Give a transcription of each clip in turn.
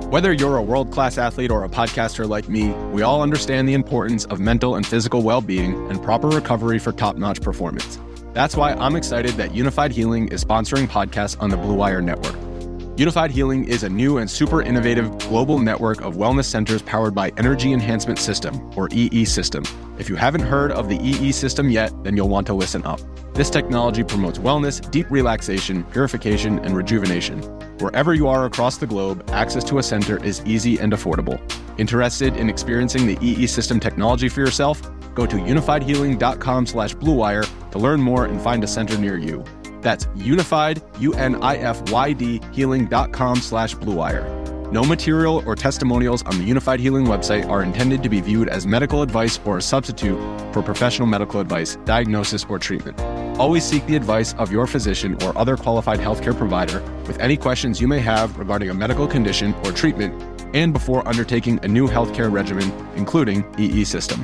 Whether you're a world-class athlete or a podcaster like me, we all understand the importance of mental and physical well-being and proper recovery for top-notch performance. That's why I'm excited that Unified Healing is sponsoring podcasts on the Blue Wire Network. Unified Healing is a new and super innovative global network of wellness centers powered by Energy Enhancement System, or EE System. If you haven't heard of the EE System yet, then you'll want to listen up. This technology promotes wellness, deep relaxation, purification, and rejuvenation. Wherever you are across the globe, access to a center is easy and affordable. Interested in experiencing the EE System technology for yourself? Go to unifiedhealing.com/bluewire to learn more and find a center near you. That's unified, UNIFYD, healing.com/bluewire. No material or testimonials on the Unified Healing website are intended to be viewed as medical advice or a substitute for professional medical advice, diagnosis, or treatment. Always seek the advice of your physician or other qualified healthcare provider with any questions you may have regarding a medical condition or treatment and before undertaking a new healthcare regimen, including EE System.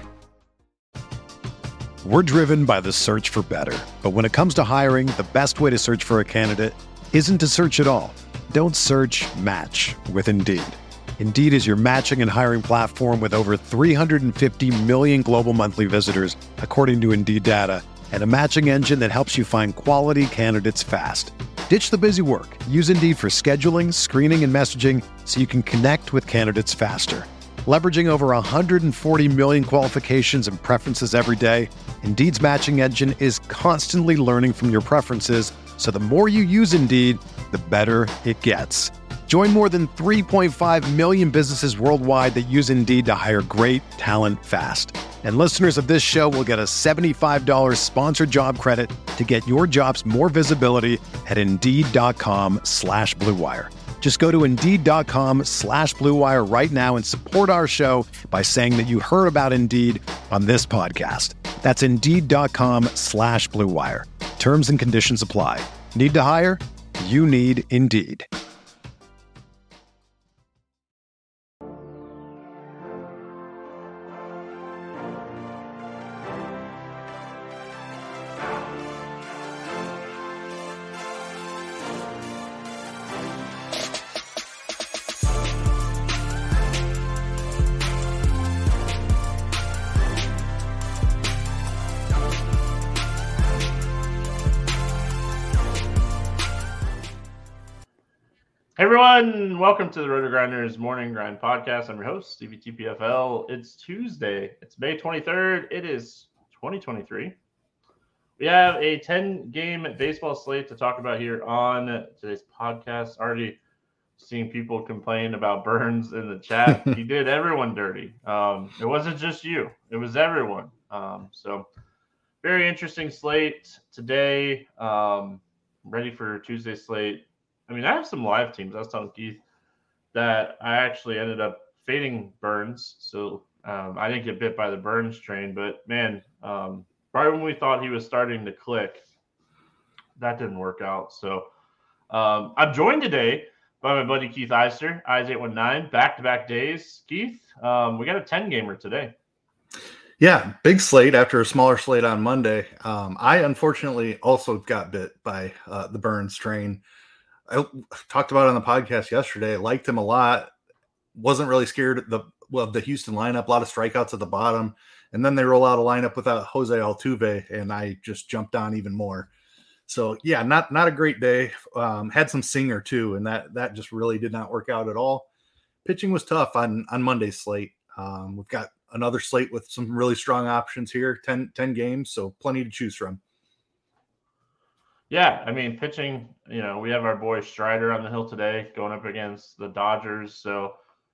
We're driven by the search for better. But when it comes to hiring, the best way to search for a candidate isn't to search at all. Don't search, match with Indeed. Indeed is your matching and hiring platform with over 350 million global monthly visitors, according to Indeed data, and a matching engine that helps you find quality candidates fast. Ditch the busy work. Use Indeed for scheduling, screening, and messaging so you can connect with candidates faster. Leveraging over 140 million qualifications and preferences every day, Indeed's matching engine is constantly learning from your preferences, so the more you use Indeed, the better it gets. Join more than 3.5 million businesses worldwide that use Indeed to hire great talent fast. And listeners of this show will get a $75 sponsored job credit to get your jobs more visibility at Indeed.com/Blue Wire. Just go to Indeed.com/Blue Wire right now and support our show by saying that you heard about Indeed on this podcast. That's Indeed.com/Blue Wire. Terms and conditions apply. Need to hire? You need Indeed. Hey everyone, welcome to the RotoGrinders Morning Grind Podcast. I'm your host, Stevie TPFL. It's Tuesday. It's May 23rd. It is 2023. We have a 10-game baseball slate to talk about here on today's podcast. Already seeing people complain about Burns in the chat. He did everyone dirty. It wasn't just you. It was everyone. So very interesting slate today. Ready for Tuesday's slate. I mean, I have some live teams. I was telling Keith that I actually ended up fading Burns. So I didn't get bit by the Burns train. But, man, right when we thought he was starting to click, that didn't work out. So I'm joined today by my buddy Keith Eister, Eyes819, back-to-back days. Keith, we got a 10-gamer today. Yeah, big slate after a smaller slate on Monday. I unfortunately also got bit by the Burns train. I talked about it on the podcast yesterday. I liked him a lot. Wasn't really scared of the Houston lineup. A lot of strikeouts at the bottom. And then they roll out a lineup without Jose Altuve, and I just jumped on even more. So, yeah, not a great day. Had some Singer, too, and that just really did not work out at all. Pitching was tough on Monday's slate. We've got another slate with some really strong options here, 10 games, so plenty to choose from. Yeah, I mean, pitching, we have our boy Strider on the hill today going up against the Dodgers. So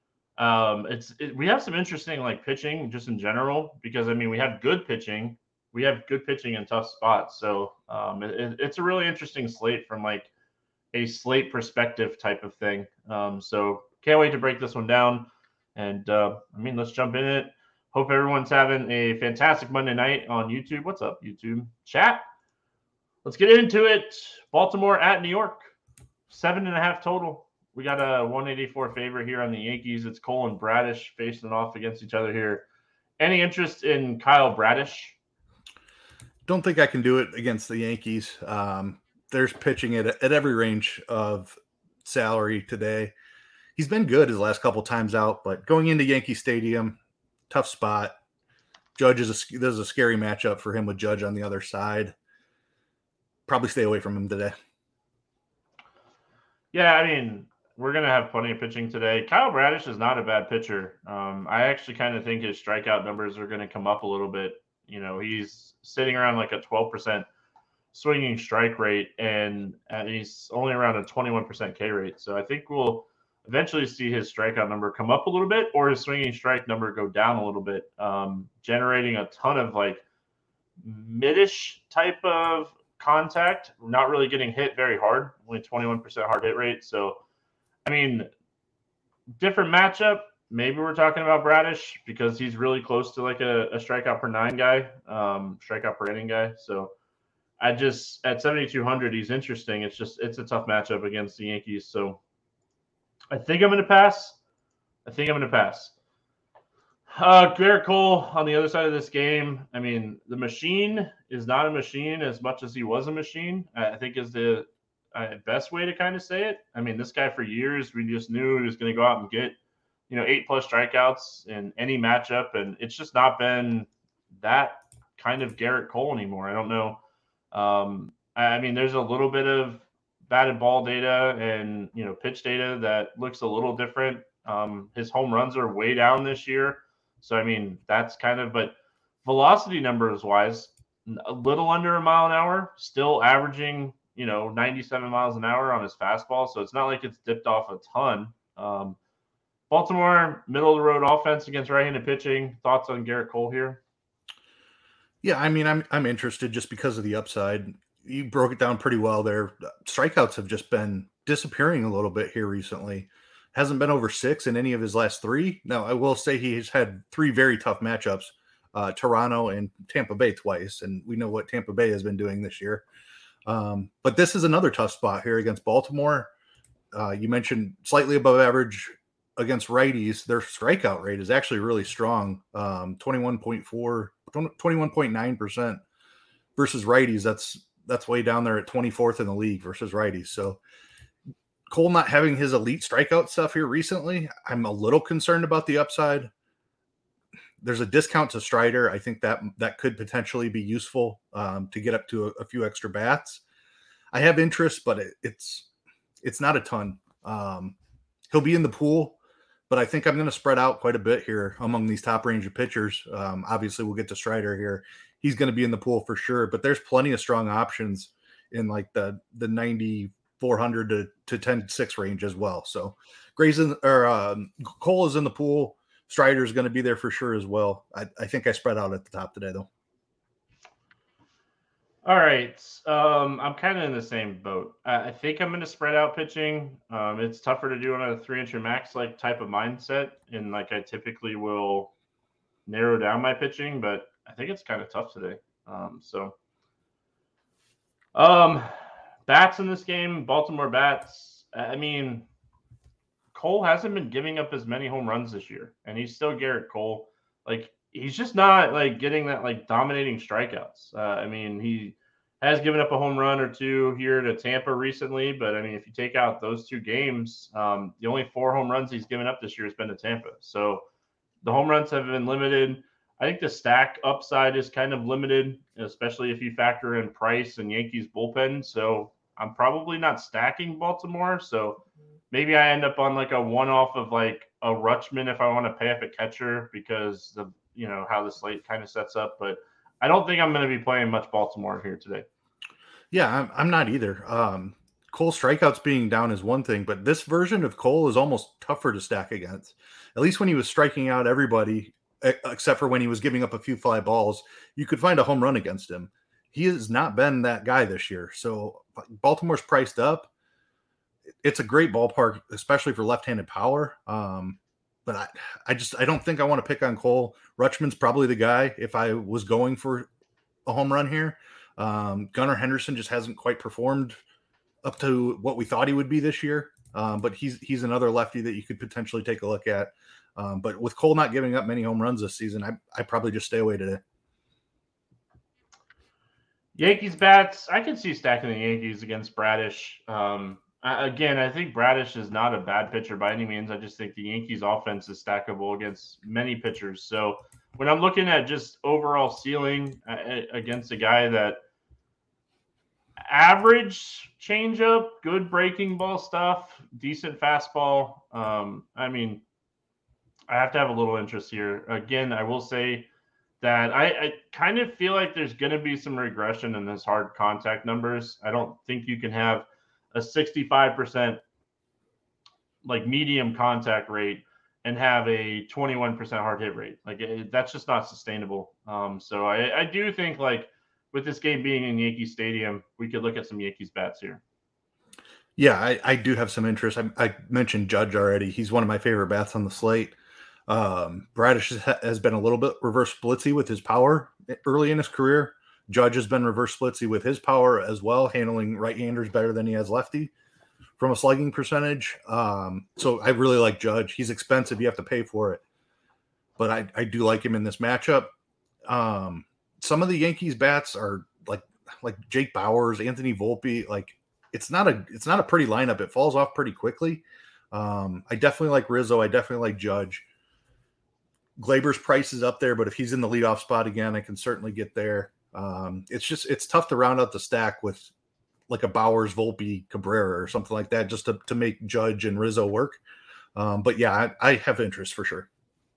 we have some interesting pitching just in general because, I mean, we have good pitching. We have good pitching in tough spots. So it's a really interesting slate from a slate perspective type of thing. So can't wait to break this one down. And let's jump in it. Hope everyone's having a fantastic Monday night on YouTube. What's up, YouTube chat? Let's get into it. Baltimore at New York, 7.5 total. We got a 184 favorite here on the Yankees. It's Cole and Bradish facing off against each other here. Any interest in Kyle Bradish? Don't think I can do it against the Yankees. There's pitching at every range of salary today. he's been good his last couple times out, but going into Yankee Stadium, tough spot. There's a scary matchup for him with Judge on the other side. Probably stay away from him today. Yeah, I mean, we're going to have plenty of pitching today. Kyle Bradish is not a bad pitcher. I actually kind of think his strikeout numbers are going to come up a little bit. You know, he's sitting around like a 12% swinging strike rate, and he's only around a 21% K rate. So I think we'll eventually see his strikeout number come up a little bit, or his swinging strike number go down a little bit, generating a ton of like midish type of contact, not really getting hit very hard, only 21% hard hit rate. So, I mean, different matchup. Maybe we're talking about Bradish because he's really close to like a strikeout per 9 guy, strikeout per inning guy. So I just, at 7,200, he's interesting. It's a tough matchup against the Yankees. So I think I'm going to pass. Garrett Cole on the other side of this game. I mean, the machine is not a machine as much as he was a machine, I think is the best way to kind of say it. I mean, this guy for years, we just knew he was going to go out and get, 8+ strikeouts in any matchup. And it's just not been that kind of Garrett Cole anymore. I don't know. I mean, there's a little bit of batted ball data and, pitch data that looks a little different. His home runs are way down this year. So, I mean, that's but velocity numbers wise, a little under a mile an hour, still averaging, 97 miles an hour on his fastball. So it's not like it's dipped off a ton. Baltimore, middle of the road offense against right-handed pitching. Thoughts on Garrett Cole here? Yeah, I mean, I'm interested just because of the upside. You broke it down pretty well there. Strikeouts have just been disappearing a little bit here recently. Hasn't been over 6 in any of his last 3. Now, I will say he's had 3 very tough matchups, Toronto and Tampa Bay twice, and we know what Tampa Bay has been doing this year. But this is another tough spot here against Baltimore. You mentioned slightly above average against righties. Their strikeout rate is actually really strong, 21.9% versus righties. That's way down there at 24th in the league versus righties. So Cole not having his elite strikeout stuff here recently, I'm a little concerned about the upside. There's a discount to Strider. I think that could potentially be useful to get up to a few extra bats. I have interest, but it's not a ton. He'll be in the pool, but I think I'm going to spread out quite a bit here among these top range of pitchers. Obviously, we'll get to Strider here. He's going to be in the pool for sure, but there's plenty of strong options in like the 9,400 to 10.6 range as well. So Cole is in the pool. Strider is going to be there for sure as well. I think I spread out at the top today, though. All right. I'm kind of in the same boat. I think I'm going to spread out pitching. It's tougher to do on a 3-incher max like type of mindset, and like I typically will narrow down my pitching, but I think it's kind of tough today. Bats in this game, Baltimore bats. I mean, Cole hasn't been giving up as many home runs this year, and he's still Garrett Cole. Like, he's just not like getting that like dominating strikeouts. I mean, he has given up a home run or 2 here to Tampa recently, but I mean, if you take out those 2 games, the only 4 home runs he's given up this year has been to Tampa. So the home runs have been limited. I think the stack upside is kind of limited, especially if you factor in Price and Yankees bullpen. So I'm probably not stacking Baltimore. So maybe I end up on like a one-off of like a Rutschman if I want to pay up a catcher because of, how the slate kind of sets up. But I don't think I'm going to be playing much Baltimore here today. Yeah, I'm not either. Cole strikeouts being down is one thing, but this version of Cole is almost tougher to stack against. At least when he was striking out everybody, except for when he was giving up a few fly balls, you could find a home run against him. He has not been that guy this year. So Baltimore's priced up. It's a great ballpark, especially for left-handed power. But I don't think I want to pick on Cole. Rutschman's probably the guy if I was going for a home run here. Gunnar Henderson just hasn't quite performed up to what we thought he would be this year. But he's another lefty that you could potentially take a look at. But with Cole not giving up many home runs this season, I probably just stay away today. Yankees bats, I can see stacking the Yankees against Bradish. Again, I think Bradish is not a bad pitcher by any means. I just think the Yankees offense is stackable against many pitchers. So when I'm looking at just overall ceiling against a guy that average changeup, good breaking ball stuff, decent fastball. I mean, I have to have a little interest here. Again, I will say that I kind of feel like there's going to be some regression in his hard contact numbers. I don't think you can have a 65% like medium contact rate and have a 21% hard hit rate. Like that's just not sustainable. So I do think like with this game being in Yankee Stadium, we could look at some Yankees bats here. Yeah, I do have some interest. I mentioned Judge already. He's one of my favorite bats on the slate. Bradish has been a little bit reverse splitsy with his power early in his career. Judge has been reverse splitsy with his power as well, handling right-handers better than he has lefty from a slugging percentage. So I really like Judge. He's expensive. You have to pay for it. But I do like him in this matchup. Some of the Yankees bats are like Jake Bauers, Anthony Volpe. Like it's not a pretty lineup. It falls off pretty quickly. I definitely like Rizzo. I definitely like Judge. Glaber's price is up there, but if he's in the leadoff spot again, I can certainly get there. It's tough to round out the stack with like a Bauers, Volpe, Cabrera or something like that just to make Judge and Rizzo work. But yeah, I have interest for sure.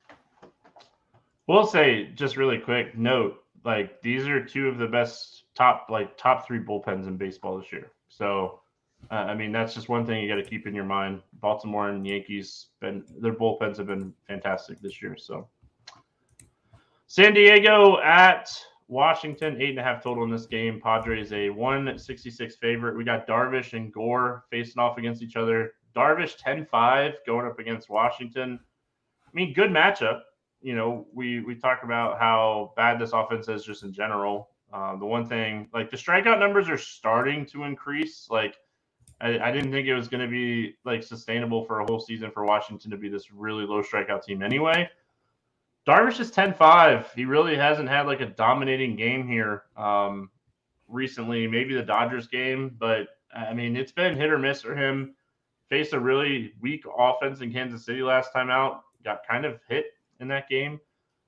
We'll say just really quick note, like these are two of the best top three bullpens in baseball this year. So, I mean, that's just one thing you got to keep in your mind. Baltimore and Yankees, their bullpens have been fantastic this year. So, San Diego at Washington, 8.5 total in this game. Padres a 166 favorite. We got Darvish and Gore facing off against each other. Darvish 10-5 going up against Washington. I mean, good matchup. You know, we talk about how bad this offense is just in general. The one thing, like the strikeout numbers are starting to increase. Like I didn't think it was going to be like sustainable for a whole season for Washington to be this really low strikeout team anyway. Darvish is 10-5. He really hasn't had like a dominating game here recently, maybe the Dodgers game, but I mean, it's been hit or miss for him. Faced a really weak offense in Kansas City last time out, got kind of hit in that game.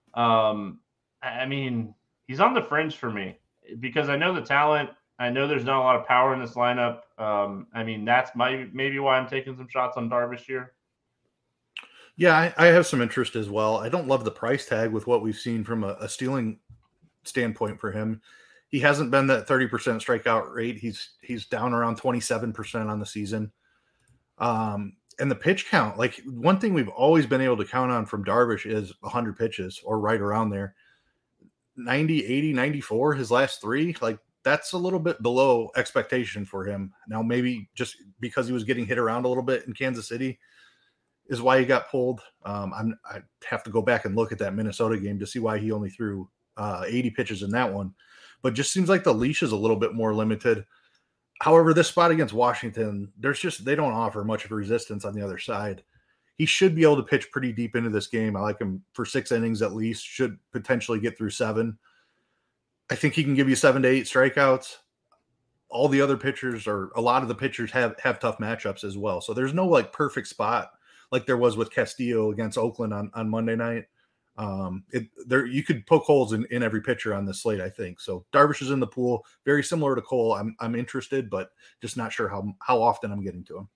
I mean, he's on the fringe for me because I know the talent. I know there's not a lot of power in this lineup. I mean, that's maybe why I'm taking some shots on Darvish here. Yeah, I have some interest as well. I don't love the price tag with what we've seen from a stealing standpoint for him. He hasn't been that 30% strikeout rate. He's down around 27% on the season. And the pitch count, like one thing we've always been able to count on from Darvish is 100 pitches or right around there. 90, 80, 94, his last three, like that's a little bit below expectation for him. Now, maybe just because he was getting hit around a little bit in Kansas City is why he got pulled. I have to go back and look at that Minnesota game to see why he only threw 80 pitches in that one. But just seems like the leash is a little bit more limited. However, this spot against Washington, they don't offer much of a resistance on the other side. He should be able to pitch pretty deep into this game. I like him for 6 innings at least, should potentially get through 7. I think he can give you 7 to 8 strikeouts. All the other pitchers, or a lot of the pitchers, have tough matchups as well. So there's no like perfect spot like there was with Castillo against Oakland on Monday night. You could poke holes in every pitcher on this slate, I think. So Darvish is in the pool, very similar to Cole. I'm interested, but just not sure how often I'm getting to him.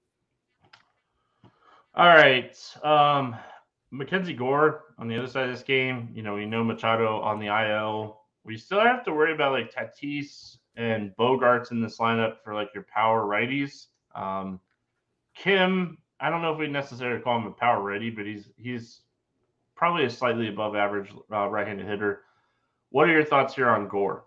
All right. Mackenzie Gore on the other side of this game. You know Machado on the IL. We still have to worry about like Tatis and Bogarts in this lineup for like your power righties. Kim, I don't know if we necessarily call him a power righty, but he's probably a slightly above average right-handed hitter. What are your thoughts here on Gore?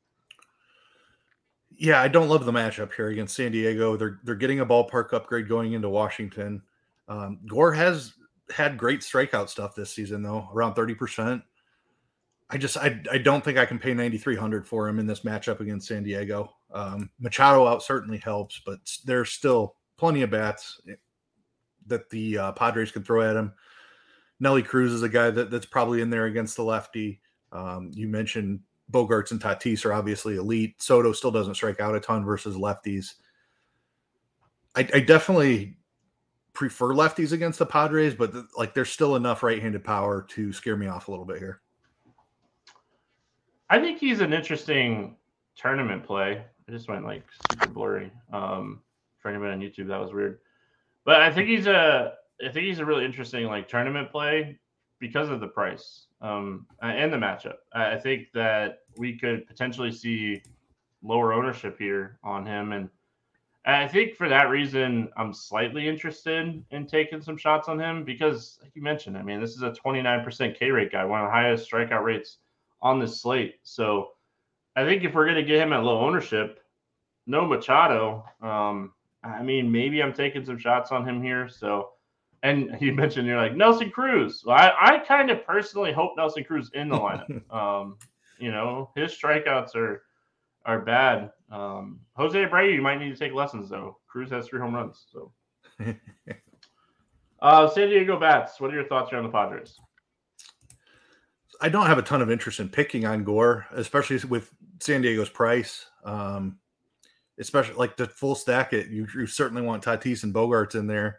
Yeah, I don't love the matchup here against San Diego. They're getting a ballpark upgrade going into Washington. Gore has had great strikeout stuff this season, though, around 30%. I don't think I can pay $9,300 for him in this matchup against San Diego. Machado out certainly helps, but there's still plenty of bats that the Padres can throw at him. Nelly Cruz is a guy that's probably in there against the lefty. You mentioned Bogarts and Tatis are obviously elite. Soto still doesn't strike out a ton versus lefties. I definitely prefer lefties against the Padres, but there's still enough right-handed power to scare me off a little bit here. I think he's an interesting tournament play. I just went like super blurry. For anybody on YouTube, that was weird. But I think he's a really interesting like tournament play because of the price and the matchup. I think that we could potentially see lower ownership here on him, and I think for that reason, I'm slightly interested in taking some shots on him because, like you mentioned, I mean, this is a 29% K rate guy, one of the highest strikeout rates on this slate. So I think if we're going to get him at low ownership, no Machado. I mean, maybe I'm taking some shots on him here. So, and you mentioned you're like Nelson Cruz. Well, I kind of personally hope Nelson Cruz in the lineup. His strikeouts are bad. Jose Abreu, you might need to take lessons though. Cruz has 3 home runs. So, San Diego Bats. What are your thoughts here on the Padres? I don't have a ton of interest in picking on Gore, especially with San Diego's price. Especially like the full stack it, you certainly want Tatis and Bogarts in there.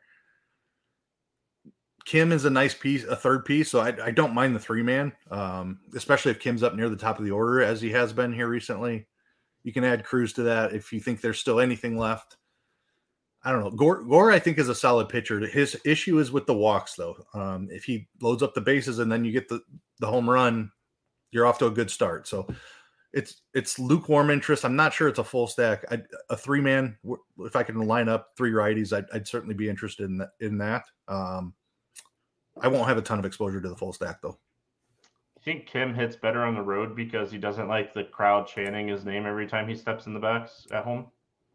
Kim is a nice piece, a third piece, so I don't mind the 3-man, especially if Kim's up near the top of the order as he has been here recently. You can add Cruz to that if you think there's still anything left. I don't know. Gore I think is a solid pitcher. His issue is with the walks, though. If he loads up the bases and then you get the home run, you're off to a good start. So it's lukewarm interest. I'm not sure it's a full stack. A 3-man, if I can line up 3 righties, I'd certainly be interested in that. I won't have a ton of exposure to the full stack, though. You think Kim hits better on the road because he doesn't like the crowd chanting his name every time he steps in the backs at home?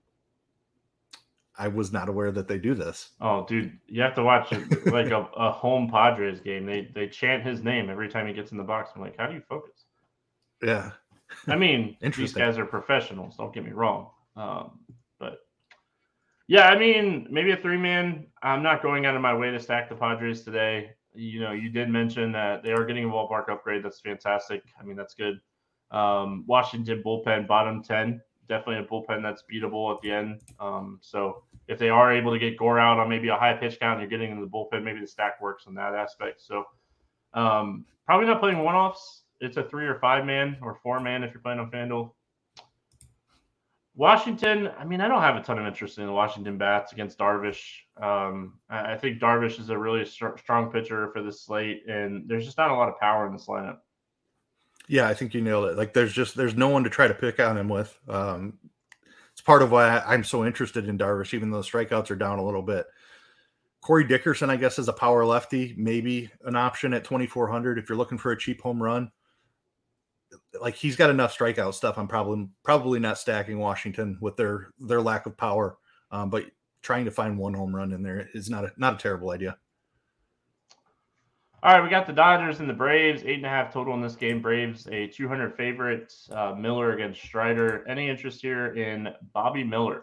I was not aware that they do this. Oh, dude, you have to watch like a home Padres game. They chant his name every time he gets in the box. I'm like, how do you focus? Yeah. I mean, these guys are professionals. Don't get me wrong. But yeah, I mean, maybe a 3-man. I'm not going out of my way to stack the Padres today. You did mention that they are getting a ballpark upgrade. That's fantastic. I mean, that's good. Washington bullpen, bottom 10. Definitely a bullpen that's beatable at the end. So if they are able to get Gore out on maybe a high pitch count, you're getting into the bullpen. Maybe the stack works on that aspect. So probably not playing one-offs. It's a 3 or 5-man or 4-man if you're playing on FanDuel. Washington, I mean, I don't have a ton of interest in the Washington Bats against Darvish. I think Darvish is a really strong pitcher for this slate, and there's just not a lot of power in this lineup. Yeah, I think you nailed it. Like, there's no one to try to pick on him with. It's part of why I'm so interested in Darvish, even though strikeouts are down a little bit. Corey Dickerson, I guess, is a power lefty, maybe an option at 2,400 if you're looking for a cheap home run. Like, he's got enough strikeout stuff. I'm probably not stacking Washington with their lack of power, but trying to find one home run in there is not a terrible idea. All right, we got the Dodgers and the Braves, 8.5 total in this game. Braves, a 200 favorite. Miller against Strider. Any interest here in Bobby Miller?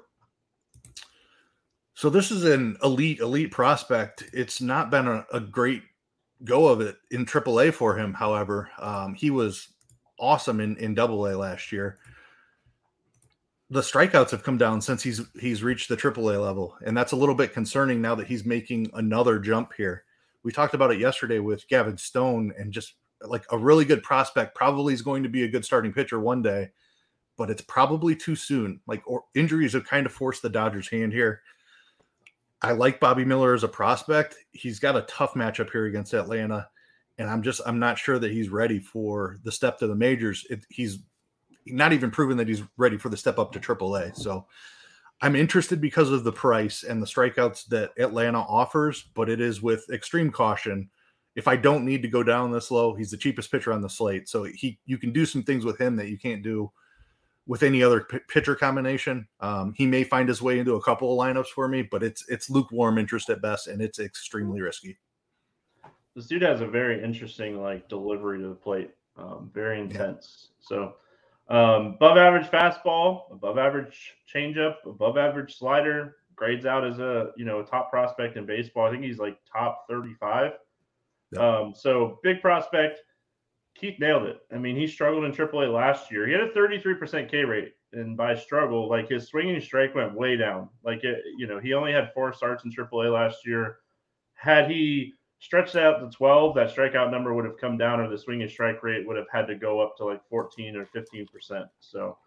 So this is an elite prospect. It's not been a great go of it in AAA for him. However, he was awesome in AA last year. The strikeouts have come down since he's reached the AAA level, and that's a little bit concerning now that he's making another jump here. We talked about it yesterday with Gavin Stone, and just like a really good prospect probably is going to be a good starting pitcher one day, but it's probably too soon. Injuries have kind of forced the Dodgers' hand here. I like Bobby Miller as a prospect. He's got a tough matchup here against Atlanta, and I'm not sure that he's ready for the step to the majors. He's not even proven that he's ready for the step up to AAA. So I'm interested because of the price and the strikeouts that Atlanta offers, but it is with extreme caution. If I don't need to go down this low, he's the cheapest pitcher on the slate. So you can do some things with him that you can't do with any other pitcher combination. He may find his way into a couple of lineups for me, but it's lukewarm interest at best, and it's extremely risky. This dude has a very interesting delivery to the plate, very intense. Yeah. So above average fastball, above average changeup, above average slider, grades out as a top prospect in baseball. I think he's top 35. Yeah. So big prospect. Keith nailed it. I mean, he struggled in AAA last year. He had a 33% K rate, and by struggle, like his swinging strike went way down. Like he only had 4 starts in AAA last year. Had he stretched out to 12, that strikeout number would have come down, or the swinging strike rate would have had to go up to like 14 or 15%. So,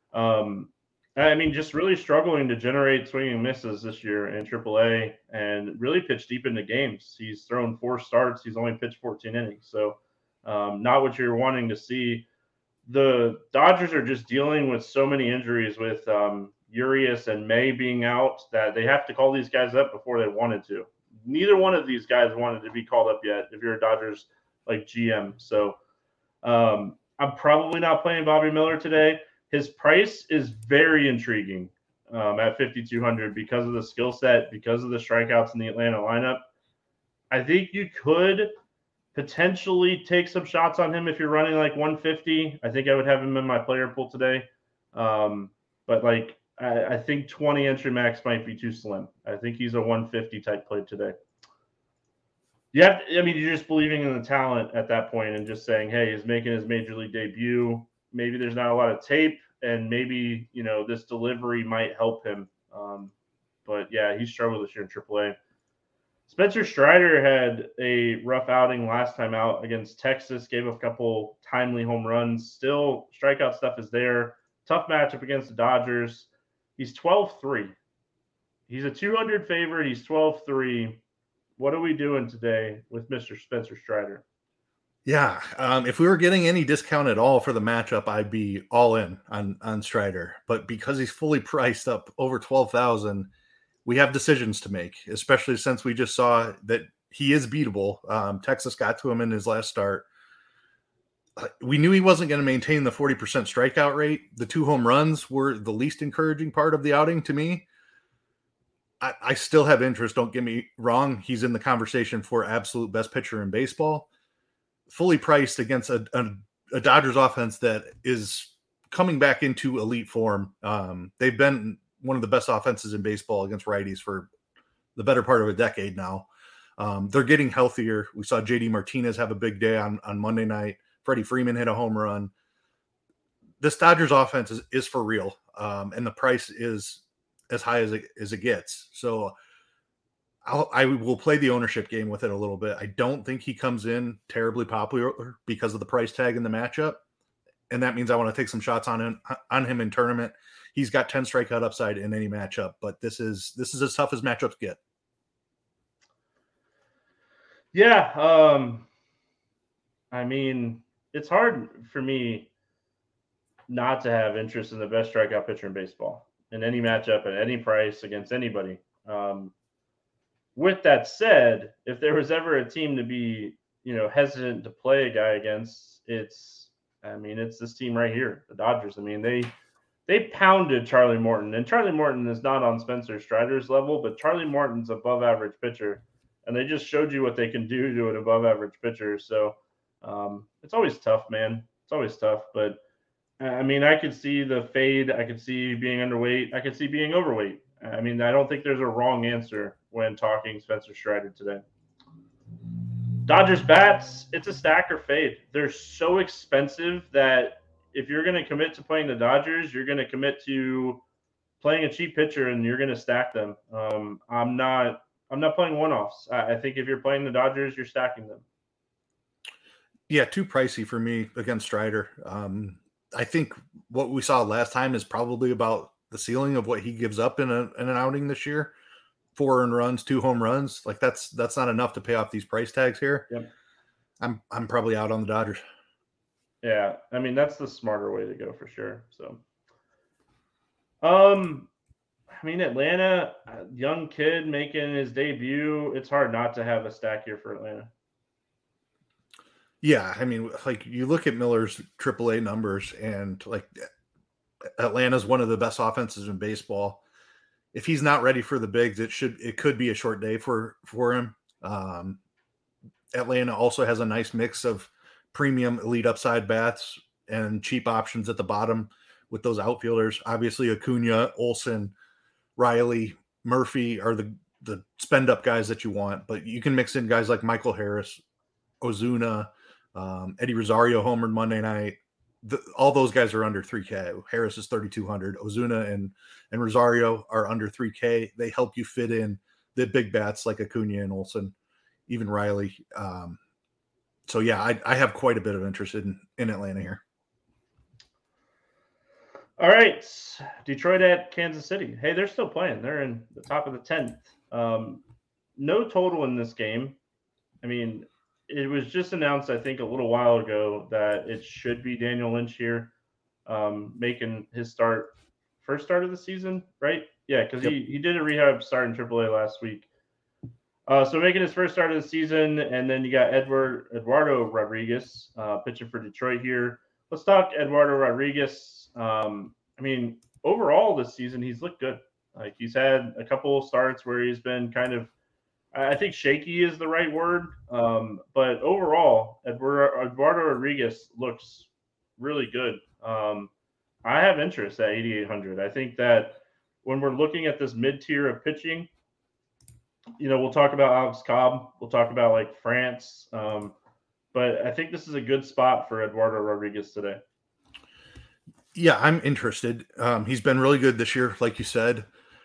I mean, just really struggling to generate swinging misses this year in AAA, and really pitched deep into games. He's thrown 4 starts. He's only pitched 14 innings. So, not what you're wanting to see. The Dodgers are just dealing with so many injuries with Urias and May being out that they have to call these guys up before they wanted to. Neither one of these guys wanted to be called up yet if you're a Dodgers like GM. So I'm probably not playing Bobby Miller today. His price is very intriguing at 5,200 because of the skill set, because of the strikeouts in the Atlanta lineup. I think you could potentially take some shots on him if you're running like 150. I think I would have him in my player pool today. But like I think 20 entry max might be too slim. I think he's a 150 type play today. You're just believing in the talent at that point and just saying, hey, he's making his major league debut. Maybe there's not a lot of tape, and maybe, this delivery might help him. But yeah, he struggled this year in AAA. Spencer Strider had a rough outing last time out against Texas, gave up a couple timely home runs. Still, strikeout stuff is there. Tough matchup against the Dodgers. He's 12-3. He's a 200 favorite. He's 12-3. What are we doing today with Mr. Spencer Strider? Yeah, if we were getting any discount at all for the matchup, I'd be all in on Strider. But because he's fully priced up over 12,000, we have decisions to make, especially since we just saw that he is beatable. Texas got to him in his last start. We knew he wasn't going to maintain the 40% strikeout rate. The 2 home runs were the least encouraging part of the outing to me. I still have interest. Don't get me wrong. He's in the conversation for absolute best pitcher in baseball. Fully priced against a Dodgers offense that is coming back into elite form. They've been one of the best offenses in baseball against righties for the better part of a decade now. They're getting healthier. We saw JD Martinez have a big day on Monday night. Freddie Freeman hit a home run. This Dodgers offense is for real. And the price is as high as it gets. So I will play the ownership game with it a little bit. I don't think he comes in terribly popular because of the price tag in the matchup. And that means I want to take some shots on him in tournament. He's got 10 strikeout upside in any matchup, but this is as tough as matchups get. Yeah. It's hard for me not to have interest in the best strikeout pitcher in baseball in any matchup at any price against anybody. With that said, if there was ever a team to be, hesitant to play a guy against, it's this team right here, the Dodgers. They pounded Charlie Morton, and Charlie Morton is not on Spencer Strider's level, but Charlie Morton's above average pitcher, and they just showed you what they can do to an above average pitcher. So it's always tough, man. It's always tough, but I could see the fade. I could see being underweight. I could see being overweight. I don't think there's a wrong answer when talking Spencer Strider today. Dodgers bats, it's a stack or fade. They're so expensive that if you're going to commit to playing the Dodgers, you're going to commit to playing a cheap pitcher and you're going to stack them. I'm not playing one-offs. I think if you're playing the Dodgers, you're stacking them. Yeah, too pricey for me against Strider. I think what we saw last time is probably about the ceiling of what he gives up in an outing this year. 4 earned runs, 2 home runs. Like that's not enough to pay off these price tags here. Yep. I'm probably out on the Dodgers. Yeah, that's the smarter way to go for sure. So, Atlanta, young kid making his debut. It's hard not to have a stack here for Atlanta. Yeah, you look at Miller's AAA numbers, and Atlanta's one of the best offenses in baseball. If he's not ready for the bigs, it could be a short day for him. Atlanta also has a nice mix of premium elite upside bats and cheap options at the bottom with those outfielders. Obviously, Acuna, Olsen, Riley, Murphy are the spend up guys that you want, but you can mix in guys like Michael Harris, Ozuna, Eddie Rosario homered Monday night. All those guys are under 3K. Harris is 3,200. Ozuna and Rosario are under 3K. They help you fit in the big bats like Acuna and Olsen, even Riley. So yeah, I have quite a bit of interest in Atlanta here. All right, Detroit at Kansas City. Hey, they're still playing. They're in the top of the 10th. No total in this game. I mean, it was just announced, I think, a little while ago that it should be Daniel Lynch here, making his first start of the season, right? Yeah, because he did a rehab start in AAA last week. So making his first start of the season, and then you got Eduardo Rodriguez pitching for Detroit here. Let's talk Eduardo Rodriguez. I mean, overall this season, he's looked good. Like, he's had a couple of starts where he's been kind of, I think shaky is the right word. But overall, Eduardo Rodriguez looks really good. I have interest at 8,800. I think that when we're looking at this mid-tier of pitching, we'll talk about Alex Cobb. We'll talk about like France. But I think this is a good spot for Eduardo Rodriguez today. Yeah, I'm interested. He's been really good this year, like you said.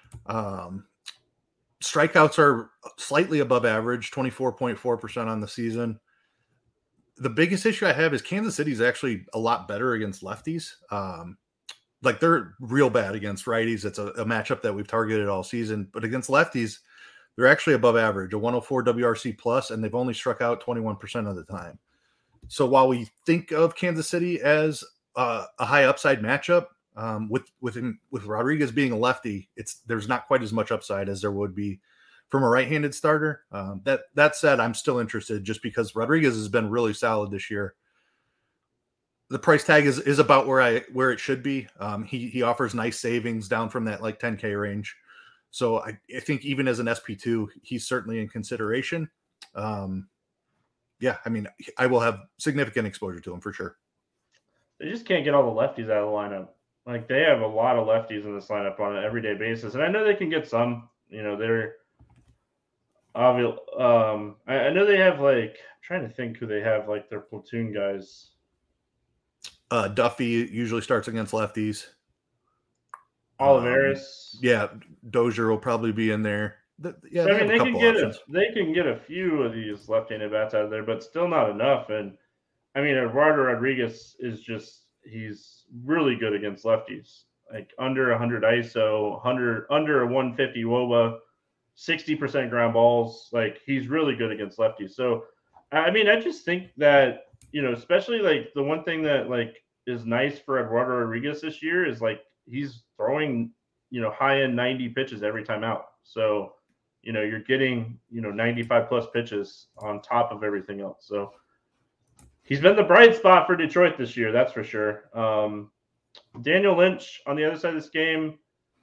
Strikeouts are slightly above average, 24.4% on the season. The biggest issue I have is Kansas City is actually a lot better against lefties. Like, they're real bad against righties. It's a matchup that we've targeted all season. But against lefties, they're actually above average, a 104 WRC plus, and they've only struck out 21% of the time. So while we think of Kansas City as a high upside matchup, with Rodriguez being a lefty, there's not quite as much upside as there would be from a right-handed starter. That said, I'm still interested just because Rodriguez has been really solid this year. The price tag is about where it should be. He offers nice savings down from that like 10K range. So I think even as an SP2, he's certainly in consideration. Yeah, I mean, I will have significant exposure to him for sure. They just can't get all the lefties out of the lineup. Like, they have a lot of lefties in this lineup on an everyday basis. And I know they can get some, they're obvious. I know they have, like, I'm trying to think who they have, like, their platoon guys. Duffy usually starts against lefties. Olivares. Yeah, Dozier will probably be in there. Yeah, so, I mean, they can get a few of these left-handed bats out of there, but still not enough. And I mean, Eduardo Rodriguez is he's really good against lefties. Like, under 100 ISO, under a 150 WOBA, 60% ground balls. Like, he's really good against lefties. So, I mean, I just think that, especially like the one thing that like is nice for Eduardo Rodriguez this year is like he's throwing, high end 90 pitches every time out. So, you're getting, 95 plus pitches on top of everything else. So he's been the bright spot for Detroit this year. That's for sure. Daniel Lynch on the other side of this game.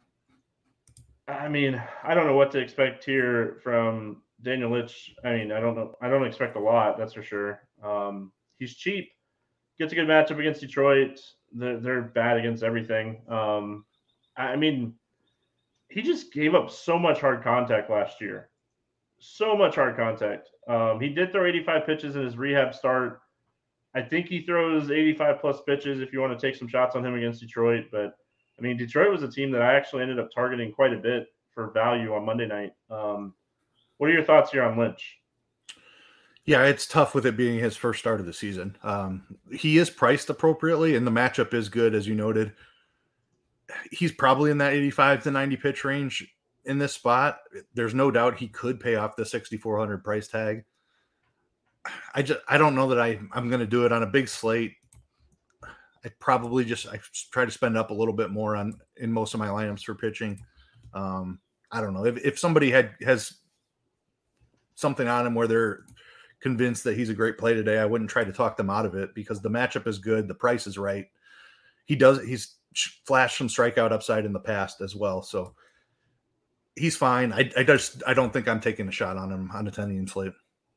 I mean, I don't know what to expect here from Daniel Lynch. I mean, I don't know. I don't expect a lot. That's for sure. He's cheap. Gets a good matchup against Detroit. They're bad against everything. I mean, he just gave up so much hard contact last year. So much hard contact. He did throw 85 pitches in his rehab start. I think he throws 85 plus pitches if you want to take some shots on him against Detroit. But, I mean, Detroit was a team that I actually ended up targeting quite a bit for value on Monday night. What are your thoughts here on Lynch? Yeah, it's tough with it being his first start of the season. He is priced appropriately, and the matchup is good, as you noted. He's probably in that 85 to 90 pitch range in this spot. There's no doubt he could pay off the 6,400 price tag. I don't know that I'm going to do it on a big slate. I try to spend up a little bit more in most of my lineups for pitching. I don't know if somebody has something on him where they're convinced that he's a great play today, I wouldn't try to talk them out of it because the matchup is good. The price is right. He's flashed some strikeout upside in the past as well. So he's fine. I don't think I'm taking a shot on him on a 10-game slate.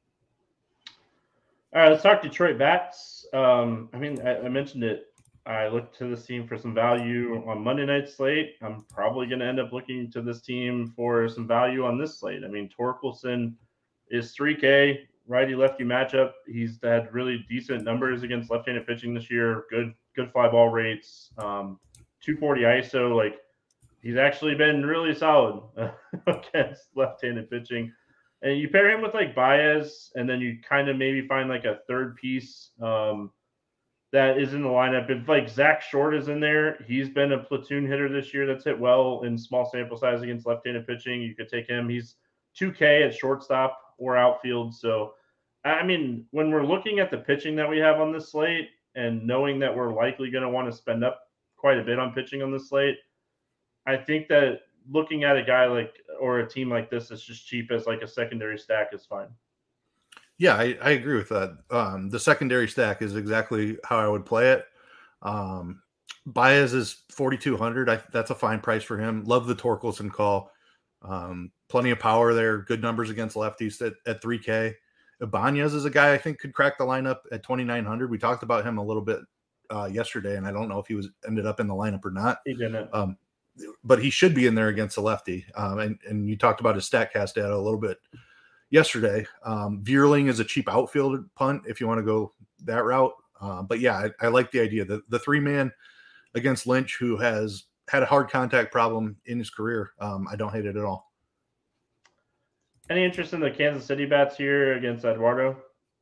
All right, let's talk Detroit bats. I mean, I mentioned it. I looked to this team for some value on Monday night slate. I'm probably going to end up looking to this team for some value on this slate. I mean, Torkelson is 3K. righty-lefty matchup. He's had really decent numbers against left-handed pitching this year. Good fly ball rates. 240 ISO. Like, he's actually been really solid against left-handed pitching. And you pair him with like Baez, and then you kind of maybe find like a third piece that is in the lineup. If like Zach Short is in there, he's been a platoon hitter this year that's hit well in small sample size against left-handed pitching. You could take him. He's 2K at shortstop or outfield. So, I mean, when we're looking at the pitching that we have on this slate and knowing that we're likely going to want to spend up quite a bit on pitching on this slate, I think that looking at a guy like or a team like this that's just cheap as like a secondary stack is fine. Yeah, I agree with that. The secondary stack is exactly how I would play it. Baez is 4,200. That's a fine price for him. Love the Torkelson call. Plenty of power there. Good numbers against lefties at 3K. Ibanez is a guy I think could crack the lineup at 2,900. We talked about him a little bit yesterday, and I don't know if he ended up in the lineup or not. He didn't. But he should be in there against a lefty. And you talked about his StatCast data a little bit yesterday. Vierling is a cheap outfield punt if you want to go that route. But yeah, I like the idea. The three-man against Lynch, who has had a hard contact problem in his career, I don't hate it at all. Any interest in the Kansas City bats here against Eduardo?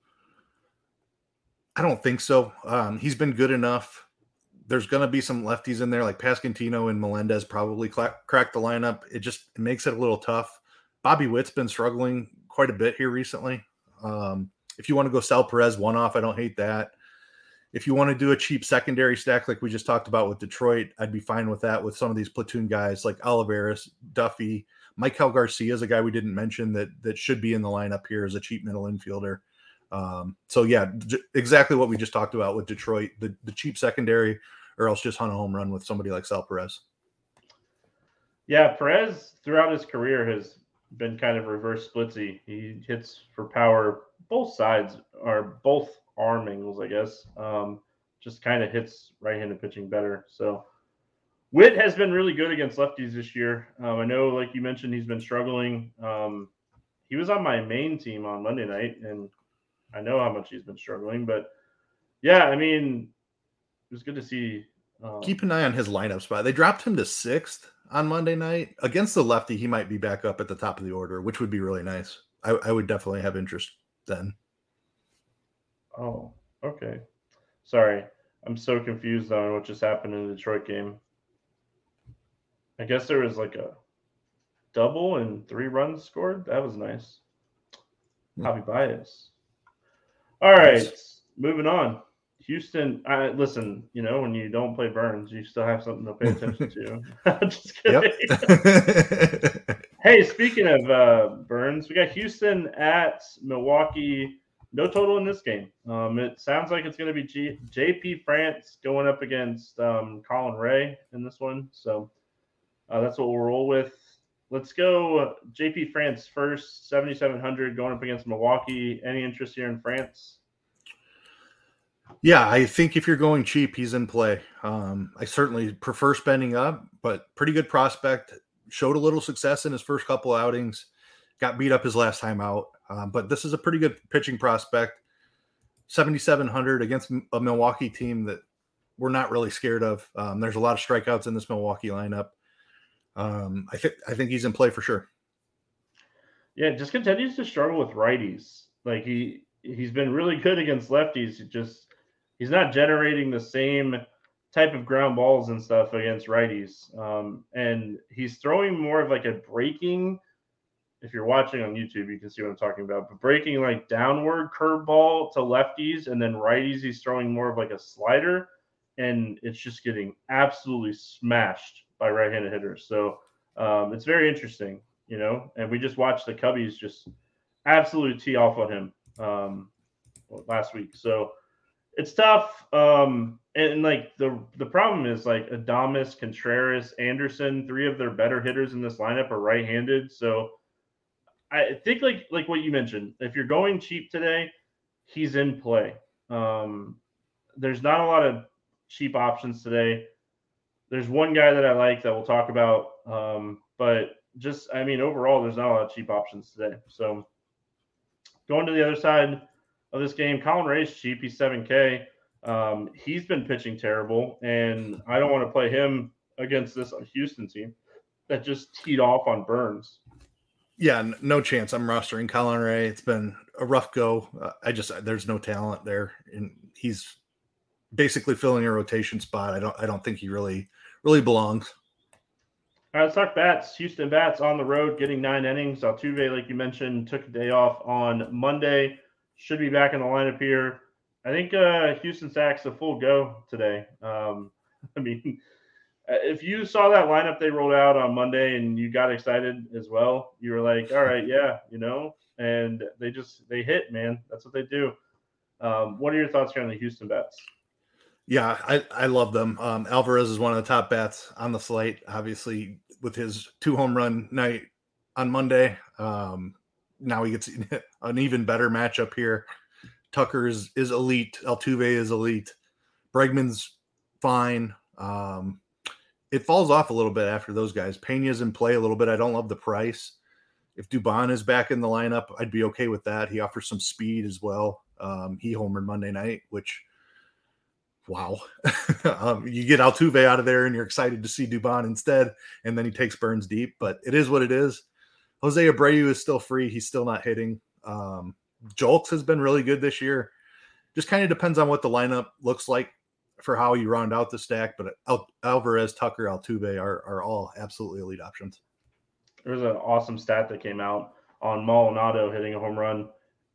I don't think so. He's been good enough. There's going to be some lefties in there like Pasquantino and Melendez probably crack the lineup. It makes it a little tough. Bobby Witt's been struggling quite a bit here recently. If you want to go Sal Perez one-off, I don't hate that. If you want to do a cheap secondary stack like we just talked about with Detroit, I'd be fine with that with some of these platoon guys like Olivares, Duffy. Michael Garcia is a guy we didn't mention that should be in the lineup here as a cheap middle infielder. So yeah, exactly what we just talked about with Detroit, the cheap secondary, or else just hunt a home run with somebody like Sal Perez. Yeah, Perez throughout his career has been kind of reverse splitsy. He hits for power both sides, or both arm angles, I guess. Just kind of hits right-handed pitching better. So Witt has been really good against lefties this year. I know, like you mentioned, he's been struggling. He was on my main team on Monday night, and I know how much he's been struggling. But, yeah, I mean, it was good to see. Keep an eye on his lineup spot. They dropped him to 6th on Monday night. Against the lefty, he might be back up at the top of the order, which would be really nice. I would definitely have interest then. Oh, okay. Sorry. I'm so confused on what just happened in the Detroit game. I guess there was like a double and 3 runs scored. That was nice. Javi Baez. All right, nice. Moving on. Houston, listen, when you don't play Burns, you still have something to pay attention to. Just kidding. Yep. Hey, speaking of Burns, we got Houston at Milwaukee. No total in this game. It sounds like it's going to be JP France going up against Colin Ray in this one. So that's what we'll roll with. Let's go JP France first, 7,700 going up against Milwaukee. Any interest here in France? Yeah, I think if you're going cheap, he's in play. I certainly prefer spending up, but pretty good prospect. Showed a little success in his first couple outings. Got beat up his last time out. But this is a pretty good pitching prospect. 7,700 against a Milwaukee team that we're not really scared of. There's a lot of strikeouts in this Milwaukee lineup. I think he's in play for sure. Yeah, just continues to struggle with righties. Like he's been really good against lefties. He's not generating the same type of ground balls and stuff against righties. And he's throwing more of like a breaking. If you're watching on YouTube, you can see what I'm talking about. But breaking like downward curveball to lefties, and then righties, he's throwing more of like a slider, and it's just getting absolutely smashed by right-handed hitters. So it's very interesting, And we just watched the Cubbies just absolutely tee off on him last week. So it's tough. And like the problem is like Adames, Contreras, Anderson, 3 of their better hitters in this lineup are right-handed. So I think like what you mentioned, if you're going cheap today, he's in play. There's not a lot of cheap options today. There's one guy that I like that we'll talk about. But overall, there's not a lot of cheap options today. So Going to the other side of this game, Colin Ray's cheap. He's 7K. He's been pitching terrible, and I don't want to play him against this Houston team that just teed off on Burns. Yeah, no chance. I'm rostering Colin Ray. It's been a rough go. There's no talent there, and he's basically filling a rotation spot. I don't think he really belongs. All right, let's talk bats. Houston bats on the road, getting 9 innings. Altuve, like you mentioned, took a day off on Monday. Should be back in the lineup here. I think Houston Stacks a full go today. I mean, if you saw that lineup they rolled out on Monday and you got excited as well, you were like, all right, yeah, and they hit, man. That's what they do. What are your thoughts here on the Houston bats? Yeah, I love them. Alvarez is one of the top bats on the slate, obviously, with his 2 home run night on Monday. Now he gets an even better matchup here. Tucker is elite. Altuve is elite. Bregman's fine. It falls off a little bit after those guys. Pena's in play a little bit. I don't love the price. If Dubon is back in the lineup, I'd be okay with that. He offers some speed as well. He homered Monday night, which, wow. You get Altuve out of there and you're excited to see Dubon instead, and then he takes Burns deep. But it is what it is. Jose Abreu is still free. He's still not hitting. Jolts has been really good this year. Just kind of depends on what the lineup looks like for how you round out the stack. But Alvarez, Tucker, Altuve are all absolutely elite options. There was an awesome stat that came out on Maldonado hitting a home run.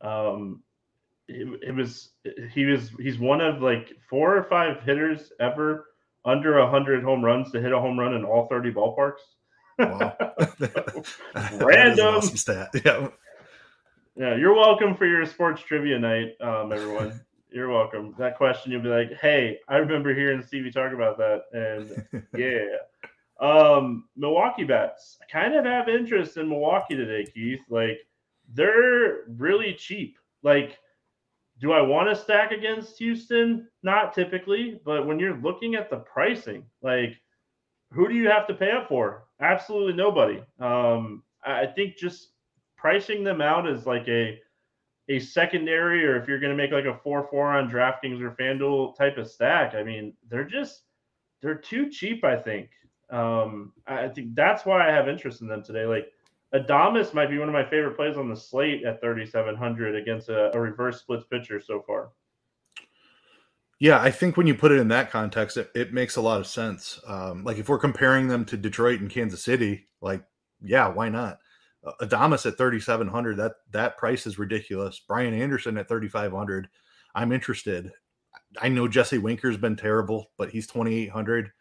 He's one of like 4 or 5 hitters ever under 100 home runs to hit a home run in all 30 ballparks. Wow. Random. That is an awesome stat. Yeah. Yeah, you're welcome for your sports trivia night, everyone. You're welcome. That question, you'll be like, hey, I remember hearing Stevie talk about that. And yeah. Milwaukee bats. I kind of have interest in Milwaukee today, Keith. Like, they're really cheap. Like, do I want to stack against Houston? Not typically, but when you're looking at the pricing, like, who do you have to pay up for? Absolutely nobody. I think just pricing them out as like a secondary, or if you're going to make like a 4-4 on DraftKings or FanDuel type of stack, I mean, they're too cheap, I think. I think that's why I have interest in them today. Like, Adames might be one of my favorite plays on the slate at 3,700 against a reverse splits pitcher so far. Yeah, I think when you put it in that context, it makes a lot of sense. Like if we're comparing them to Detroit and Kansas City, like, yeah, why not? Adames at 3,700, that price is ridiculous. Brian Anderson at 3,500, I'm interested. I know Jesse Winker's been terrible, but he's 2,800.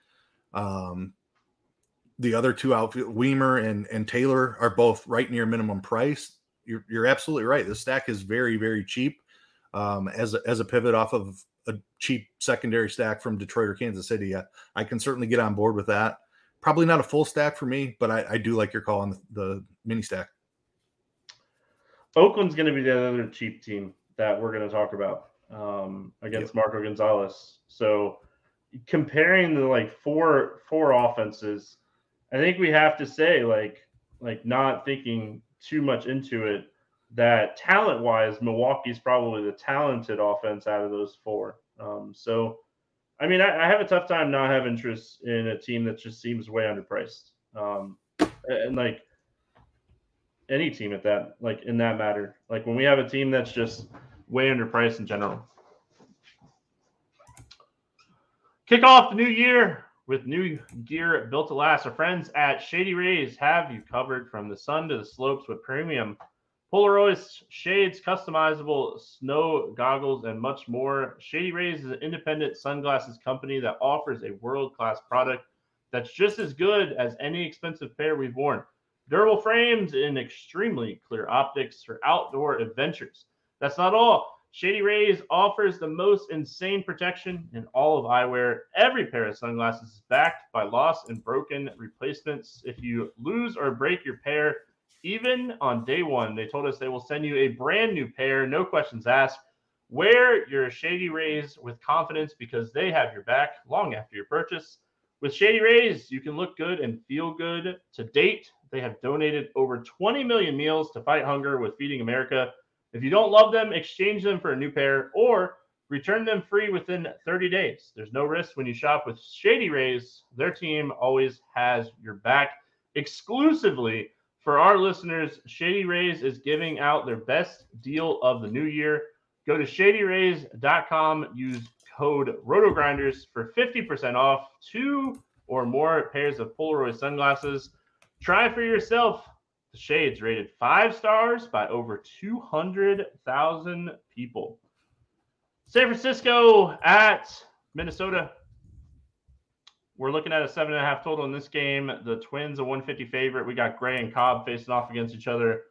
The other two outfield, Weimer and Taylor, are both right near minimum price. You're absolutely right. The stack is very, very cheap as a pivot off of a cheap secondary stack from Detroit or Kansas City. I can certainly get on board with that. Probably not a full stack for me, but I do like your call on the mini stack. Oakland's going to be the other cheap team that we're going to talk about against Marco Gonzalez. So comparing the like four offenses, I think we have to say, like not thinking too much into it, that talent-wise, Milwaukee's probably the talented offense out of those 4. So, I mean, I have a tough time not having interest in a team that just seems way underpriced. And like any team at that, like in that matter, like when we have a team that's just way underpriced in general. Kick off the new year with new gear built to last. Our friends at Shady Rays have you covered from the sun to the slopes with premium Polaroid shades, customizable snow goggles, and much more. Shady Rays is an independent sunglasses company that offers a world-class product that's just as good as any expensive pair we've worn. Durable frames and extremely clear optics for outdoor adventures. That's not all. Shady Rays offers the most insane protection in all of eyewear. Every pair of sunglasses is backed by lost and broken replacements. If you lose or break your pair, even on day one, they told us they will send you a brand new pair, no questions asked. Wear your Shady Rays with confidence because they have your back long after your purchase. With Shady Rays, you can look good and feel good. To date, they have donated over 20 million meals to fight hunger with Feeding America. If you don't love them, exchange them for a new pair or return them free within 30 days. There's no risk when you shop with Shady Rays. Their team always has your back. Exclusively for our listeners, Shady Rays is giving out their best deal of the new year. Go to shadyrays.com, use code RotoGrinders for 50% off 2 or more pairs of Polaroid sunglasses. Try for yourself. The Shades rated 5 stars by over 200,000 people. San Francisco at Minnesota. We're looking at a 7.5 total in this game. The Twins, a 150 favorite. We got Gray and Cobb facing off against each other.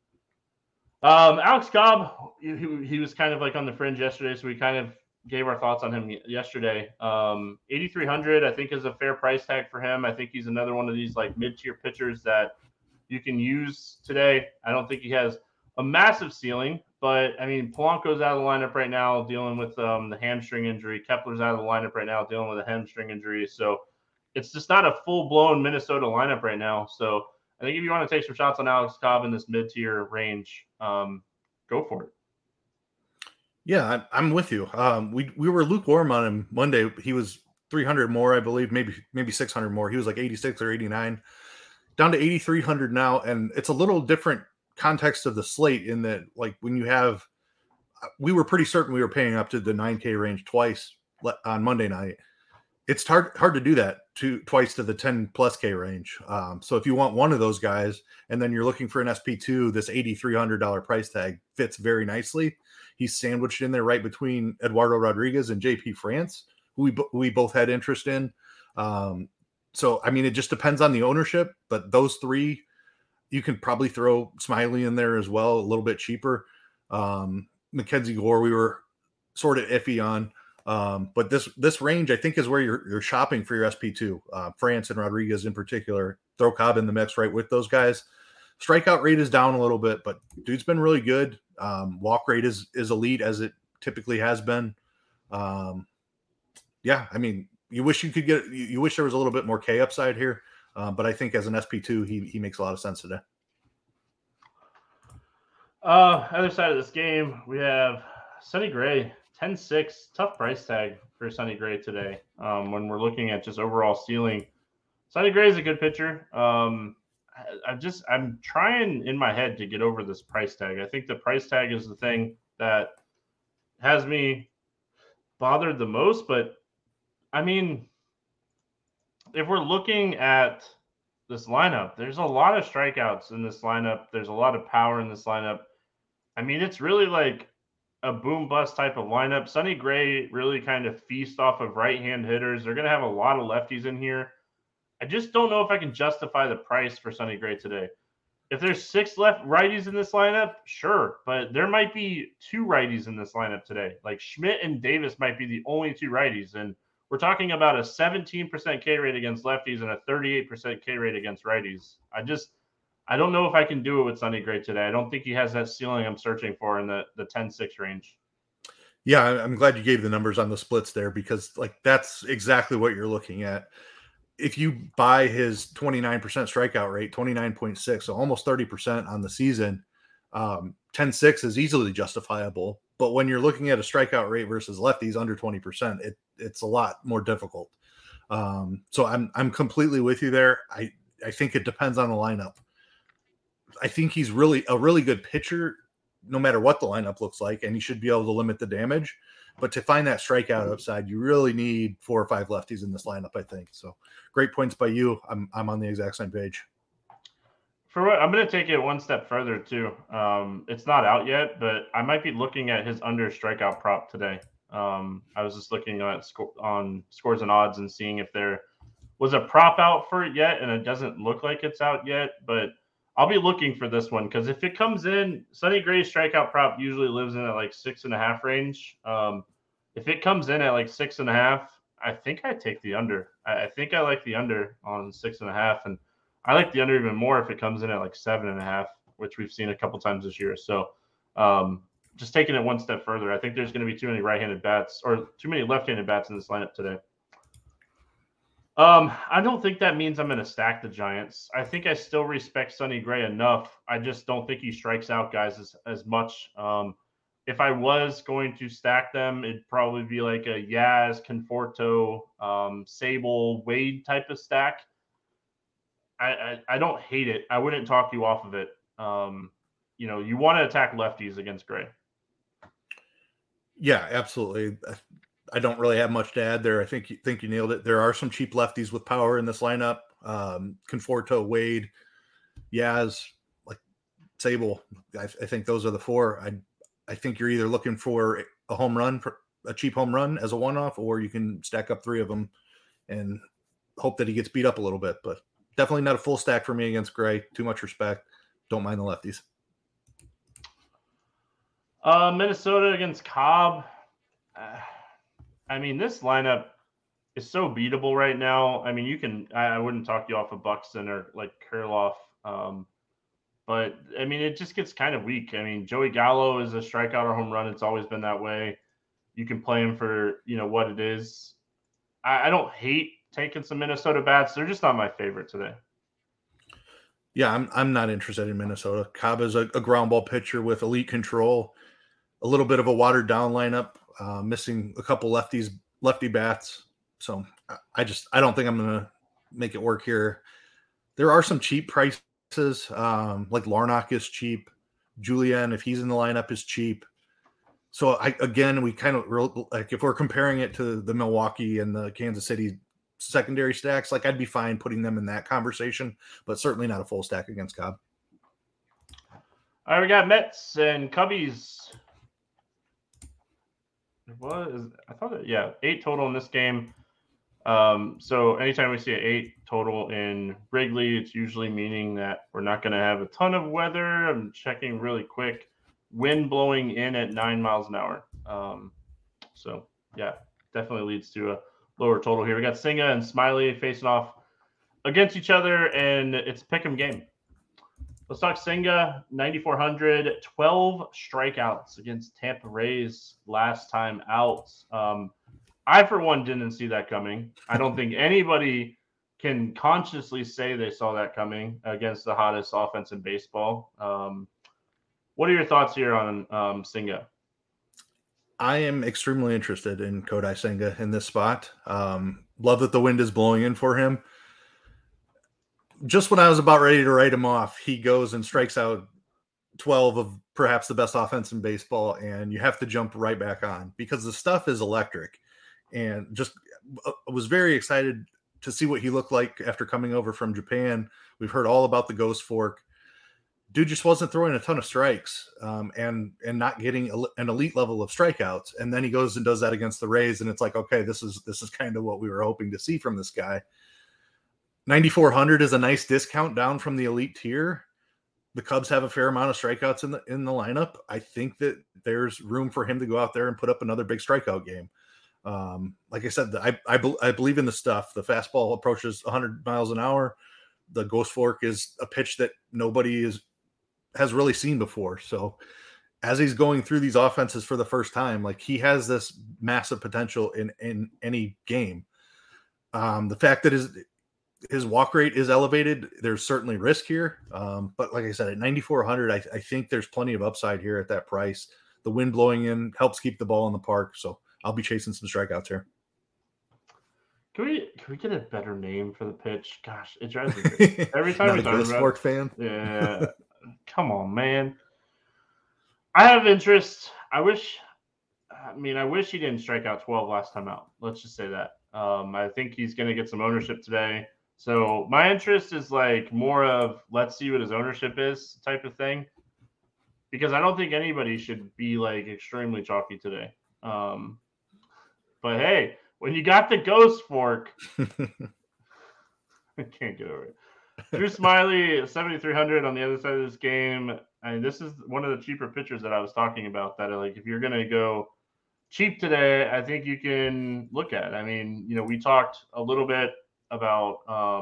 Alex Cobb, he was kind of like on the fringe yesterday, so we kind of gave our thoughts on him yesterday. 8,300, I think, is a fair price tag for him. I think he's another one of these like mid-tier pitchers that you can use today. I don't think he has a massive ceiling, but I mean, Polanco's out of the lineup right now dealing with the hamstring injury. Kepler's out of the lineup right now dealing with a hamstring injury. So it's just not a full-blown Minnesota lineup right now. So I think if you want to take some shots on Alex Cobb in this mid-tier range, go for it. Yeah, I'm with you. We were lukewarm on him Monday. He was 300 more, I believe, maybe 600 more. He was like 86 or 89, down to 8,300 now, and it's a little different context of the slate in that, like, when you have, we were pretty certain we were paying up to the 9K range twice on Monday night. It's hard to do that twice to the 10 plus K range. So if you want one of those guys and then you're looking for an SP2, this $8,300 price tag fits very nicely. He's sandwiched in there right between Eduardo Rodriguez and JP France, who we both had interest in. So, I mean, it just depends on the ownership, but those three, you can probably throw Smiley in there as well, a little bit cheaper. Mackenzie Gore, we were sort of iffy on. But this range, I think, is where you're shopping for your SP2. France and Rodriguez in particular. Throw Cobb in the mix right with those guys. Strikeout rate is down a little bit, but dude's been really good. Walk rate is elite, as it typically has been. Yeah, I mean, you wish there was a little bit more K upside here, but I think as an SP2, he makes a lot of sense today. Other side of this game, we have Sonny Gray, 10-6, tough price tag for Sonny Gray today. When we're looking at just overall ceiling, Sonny Gray is a good pitcher. I'm trying in my head to get over this price tag. I think the price tag is the thing that has me bothered the most. But I mean, if we're looking at this lineup, there's a lot of strikeouts in this lineup. There's a lot of power in this lineup. I mean, it's really like a boom bust type of lineup. Sonny Gray really kind of feast off of right-hand hitters. They're going to have a lot of lefties in here. I just don't know if I can justify the price for Sonny Gray today. If there's 6 left righties in this lineup, sure, but there might be 2 righties in this lineup today. Like Schmidt and Davis might be the only 2 righties, and we're talking about a 17% K rate against lefties and a 38% K rate against righties. I don't know if I can do it with Sonny Gray today. I don't think he has that ceiling I'm searching for in the 10-6 range. Yeah, I'm glad you gave the numbers on the splits there, because like that's exactly what you're looking at. If you buy his 29% strikeout rate, 29.6, so almost 30% on the season, 10-6 is easily justifiable. But when you're looking at a strikeout rate versus lefties under 20%, it's a lot more difficult. So I'm completely with you there. I think it depends on the lineup. I think he's really a really good pitcher, no matter what the lineup looks like, and he should be able to limit the damage. But to find that strikeout upside, you really need 4 or 5 lefties in this lineup, I think. So great points by you. I'm on the exact same page. I'm going to take it one step further too. It's not out yet, but I might be looking at his under strikeout prop today. I was just looking at on Scores and Odds and seeing if there was a prop out for it yet, and it doesn't look like it's out yet. But I'll be looking for this one, because if it comes in, Sonny Gray's strikeout prop usually lives in at like 6.5 range. If it comes in at like 6.5, I think I take the under. I think I like the under on 6.5, and I like the under even more if it comes in at like 7.5, which we've seen a couple times this year. So just taking it one step further, I think there's going to be too many right-handed bats or too many left-handed bats in this lineup today. I don't think that means I'm going to stack the Giants. I think I still respect Sonny Gray enough. I just don't think he strikes out guys as much. If I was going to stack them, it'd probably be like a Yaz, Conforto, Sable, Wade type of stack. I don't hate it. I wouldn't talk you off of it. You want to attack lefties against Gray. Yeah, absolutely. I don't really have much to add there. I think you nailed it. There are some cheap lefties with power in this lineup. Conforto, Wade, Yaz, like Sable. I think those are the four. I think you're either looking for a home run, a cheap home run as a one-off, or you can stack up three of them and hope that he gets beat up a little bit. But definitely not a full stack for me against Gray. Too much respect. Don't mind the lefties. Minnesota against Cobb. This lineup is so beatable right now. I mean, I wouldn't talk you off of Buxton or like Kurloff. But it just gets kind of weak. Joey Gallo is a strikeout or home run. It's always been that way. You can play him for, what it is. I don't hate taking some Minnesota bats. They're just not my favorite today. Yeah, I'm not interested in Minnesota. Cobb is a ground ball pitcher with elite control, a little bit of a watered down lineup, missing a couple lefty bats. So I don't think I'm going to make it work here. There are some cheap prices, like Larnach is cheap. Julian, if he's in the lineup, is cheap. So we kind of like, if we're comparing it to the Milwaukee and the Kansas City secondary stacks, like I'd be fine putting them in that conversation, but certainly not a full stack against Cobb. All right, we got Mets and Cubbies. I thought 8 total in this game. So anytime we see an 8 total in Wrigley, it's usually meaning that we're not going to have a ton of weather. I'm checking really quick. Wind blowing in at 9 miles an hour. So definitely leads to a lower total here. We got Senga and Smiley facing off against each other, and it's a pick'em game. Let's talk Senga, 9,400, 12 strikeouts against Tampa Rays last time out. I, for one, didn't see that coming. I don't think anybody can consciously say they saw that coming against the hottest offense in baseball. What are your thoughts here on Senga? I am extremely interested in Kodai Senga in this spot. Love that the wind is blowing in for him. Just when I was about ready to write him off, he goes and strikes out 12 of perhaps the best offense in baseball, and you have to jump right back on because the stuff is electric. And just was very excited to see what he looked like after coming over from Japan. We've heard all about the Ghost Fork. Dude just wasn't throwing a ton of strikes and not getting an elite level of strikeouts. And then he goes and does that against the Rays, and it's like, okay, this is kind of what we were hoping to see from this guy. 9,400 is a nice discount down from the elite tier. The Cubs have a fair amount of strikeouts in the lineup. I think that there's room for him to go out there and put up another big strikeout game. Like I said, I believe in the stuff. The fastball approaches 100 miles an hour. The Ghost Fork is a pitch that nobody has really seen before. So as he's going through these offenses for the first time, like he has this massive potential in any game. The fact that his walk rate is elevated, there's certainly risk here. But like I said, at 9,400, I think there's plenty of upside here at that price. The wind blowing in helps keep the ball in the park. So I'll be chasing some strikeouts here. Can we get a better name for the pitch? Gosh, it drives me crazy. Every time Not a Ghost Fork fan? Yeah. Come on, man. I have interest. I wish he didn't strike out 12 last time out. Let's just say that. I think he's going to get some ownership today. So my interest is like more of let's see what his ownership is type of thing. Because I don't think anybody should be like extremely chalky today. But hey, when you got the Ghost Fork, I can't get over it. Drew Smiley, 7,300 on the other side of this game. This is one of the cheaper pitchers that I was talking about that like if you're going to go cheap today, I think you can look at. We talked a little bit about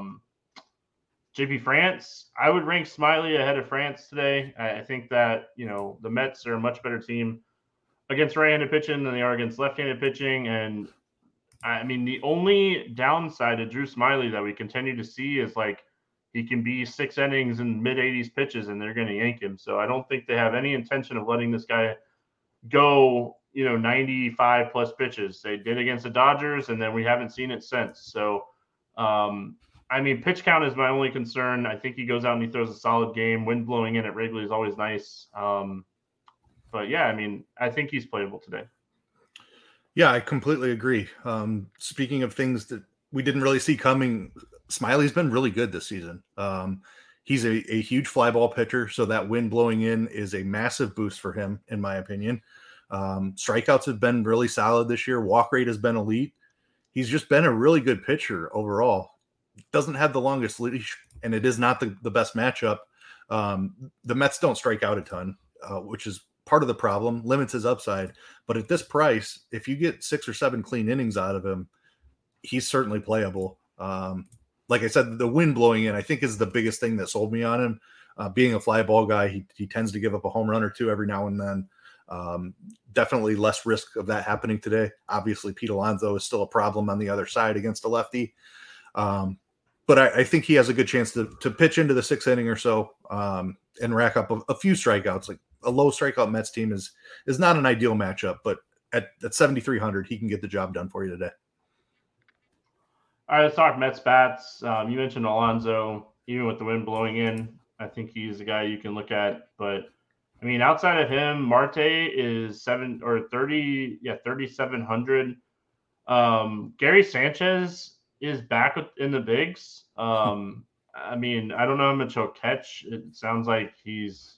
JP France. I would rank Smiley ahead of France today. I think that, the Mets are a much better team against right-handed pitching than they are against left-handed pitching. And I mean, the only downside to Drew Smyly that we continue to see is like he can be 6 innings and mid-80s pitches, and they're going to yank him. So I don't think they have any intention of letting this guy go, 95 plus pitches. They did against the Dodgers, and then we haven't seen it since. So, I mean, pitch count is my only concern. I think he goes out and he throws a solid game. Wind blowing in at Wrigley is always nice. But yeah, I mean, I think he's playable today. Yeah, I completely agree. Speaking of things that we didn't really see coming, Smiley's been really good this season. He's a huge fly ball pitcher, so that wind blowing in is a massive boost for him, in my opinion. Strikeouts have been really solid this year. Walk rate has been elite. He's just been a really good pitcher overall. Doesn't have the longest leash, and it is not the best matchup. The Mets don't strike out a ton, which is part of the problem, limits his upside. But at this price, if you get 6 or 7 clean innings out of him, he's certainly playable. Like I said, the wind blowing in, I think, is the biggest thing that sold me on him. Being a fly ball guy, he tends to give up a home run or two every now and then. Definitely less risk of that happening today. Obviously, Pete Alonso is still a problem on the other side against a lefty. But I think he has a good chance to pitch into the 6th inning or so and rack up a few strikeouts. Like a low strikeout Mets team is not an ideal matchup, but at 7,300, he can get the job done for you today. All right, let's talk Mets bats. You mentioned Alonso, even with the wind blowing in. I think he's a guy you can look at. But, I mean, outside of him, Marte is 3,700. Gary Sanchez is back in the bigs. I mean, I don't know how much he'll catch. It sounds like he's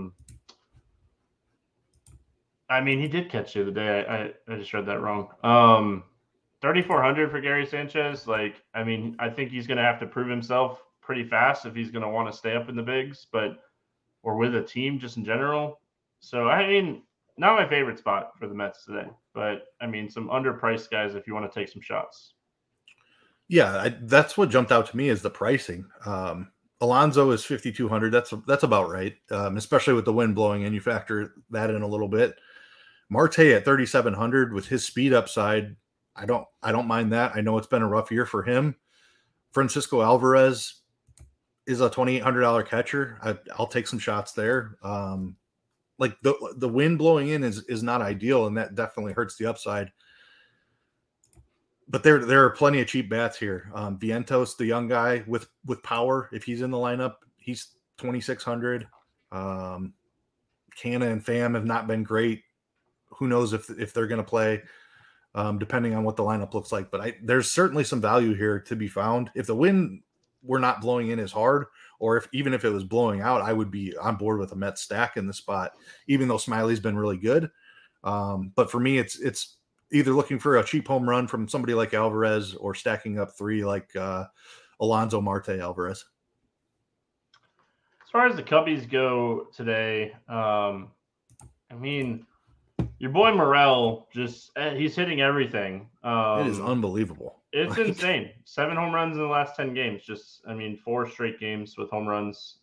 I mean, he did catch the other day. I just read that wrong. 3,400 for Gary Sanchez. Like, I mean, I think he's going to have to prove himself pretty fast if he's going to want to stay up in the bigs, or with a team just in general. So, I mean, not my favorite spot for the Mets today, but I mean, some underpriced guys if you want to take some shots. Yeah, that's what jumped out to me is the pricing. Alonso is 5,200. That's about right, especially with the wind blowing in. You factor that in a little bit. Marte at 3,700 with his speed upside. I don't mind that. I know it's been a rough year for him. Francisco Alvarez is a $2,800 catcher. I'll take some shots there. Like the wind blowing in is not ideal, and that definitely hurts the upside. But there are plenty of cheap bats here. Vientos, the young guy with power, if he's in the lineup, he's 2,600. Canna and Pham have not been great. Who knows if they're going to play, depending on what the lineup looks like. But there's certainly some value here to be found. If the wind were not blowing in as hard, or even if it was blowing out, I would be on board with a Mets stack in the spot, even though Smiley's been really good. But for me, it's either looking for a cheap home run from somebody like Alvarez or stacking up 3 like Alonso, Marte, Alvarez. As far as the Cubbies go today, I mean, your boy Morel he's hitting everything. It is unbelievable. It's insane. 7 home runs in the last 10 games. 4 straight games with home runs.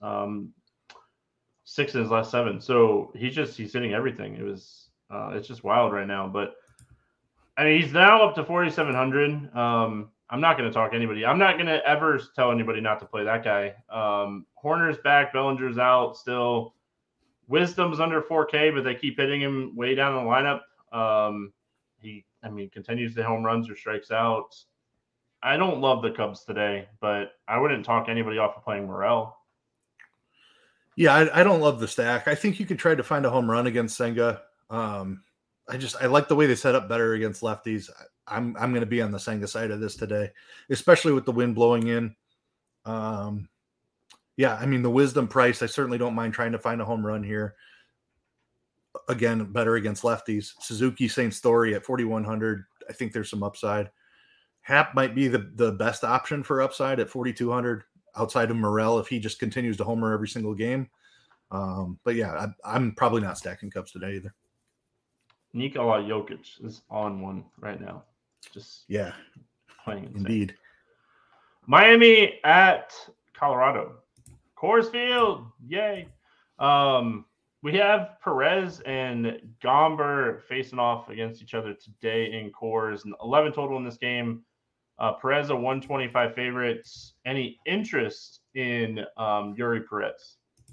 6 in his last 7. So he's hitting everything. It's just wild right now. But I mean, he's now up to 4,700. I'm not going to talk to anybody. I'm not going to ever tell anybody not to play that guy. Horner's back. Bellinger's out still. Wisdom's under 4K, but they keep hitting him way down the lineup. He continues to home runs or strikes out. I don't love the Cubs today, but I wouldn't talk anybody off of playing Morel. Yeah, I don't love the stack. I think you could try to find a home run against Senga. I like the way they set up better against lefties. I'm going to be on the Senga side of this today, especially with the wind blowing in. Yeah, I mean, the Wisdom price, I certainly don't mind trying to find a home run here. Again, better against lefties. Suzuki, same story at 4,100. I think there's some upside. Happ might be the best option for upside at 4,200 outside of Morel if he just continues to homer every single game. But yeah, I'm probably not stacking Cubs today either. Nikola Jokic is on one right now. Yeah, playing insane. Indeed. Miami at Colorado. Coors Field, yay. We have Perez and Gomber facing off against each other today in Coors. 11 total in this game. Perez a 125 favorites. Any interest in Yuri Perez?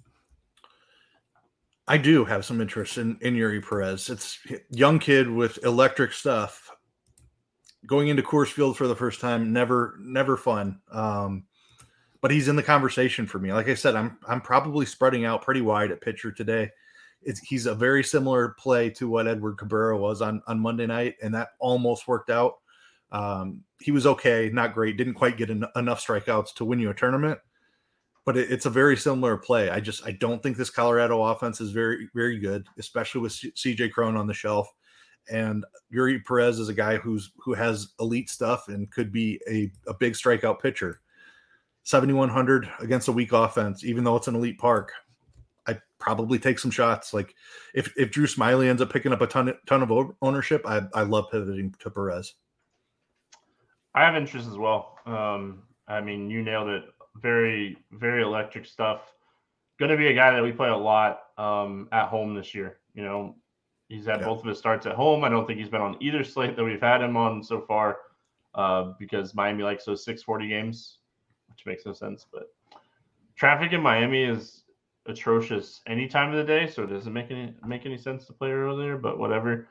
I do have some interest in Yuri Perez. It's a young kid with electric stuff. Going into Coors Field for the first time, never fun. But he's in the conversation for me. Like I said, I'm probably spreading out pretty wide at pitcher today. He's a very similar play to what Edward Cabrera was on Monday night, and that almost worked out. He was okay, not great, didn't quite get enough strikeouts to win you a tournament, but it's a very similar play. I don't think this Colorado offense is very, very good, especially with CJ Cron on the shelf. And Yuri Perez is a guy who has elite stuff and could be a big strikeout pitcher. 7,100 against a weak offense, even though it's an elite park. I'd probably take some shots. Like if Drew Smyly ends up picking up a ton of ownership, I love pivoting to Perez. I have interest as well. I mean, you nailed it. Very, very electric stuff. Going to be a guy that we play a lot at home this year. You know, he's had both of his starts at home. I don't think he's been on either slate that we've had him on so far because Miami likes those 640 games, which makes no sense. But traffic in Miami is atrocious any time of the day, so it doesn't make any sense to play earlier, but whatever.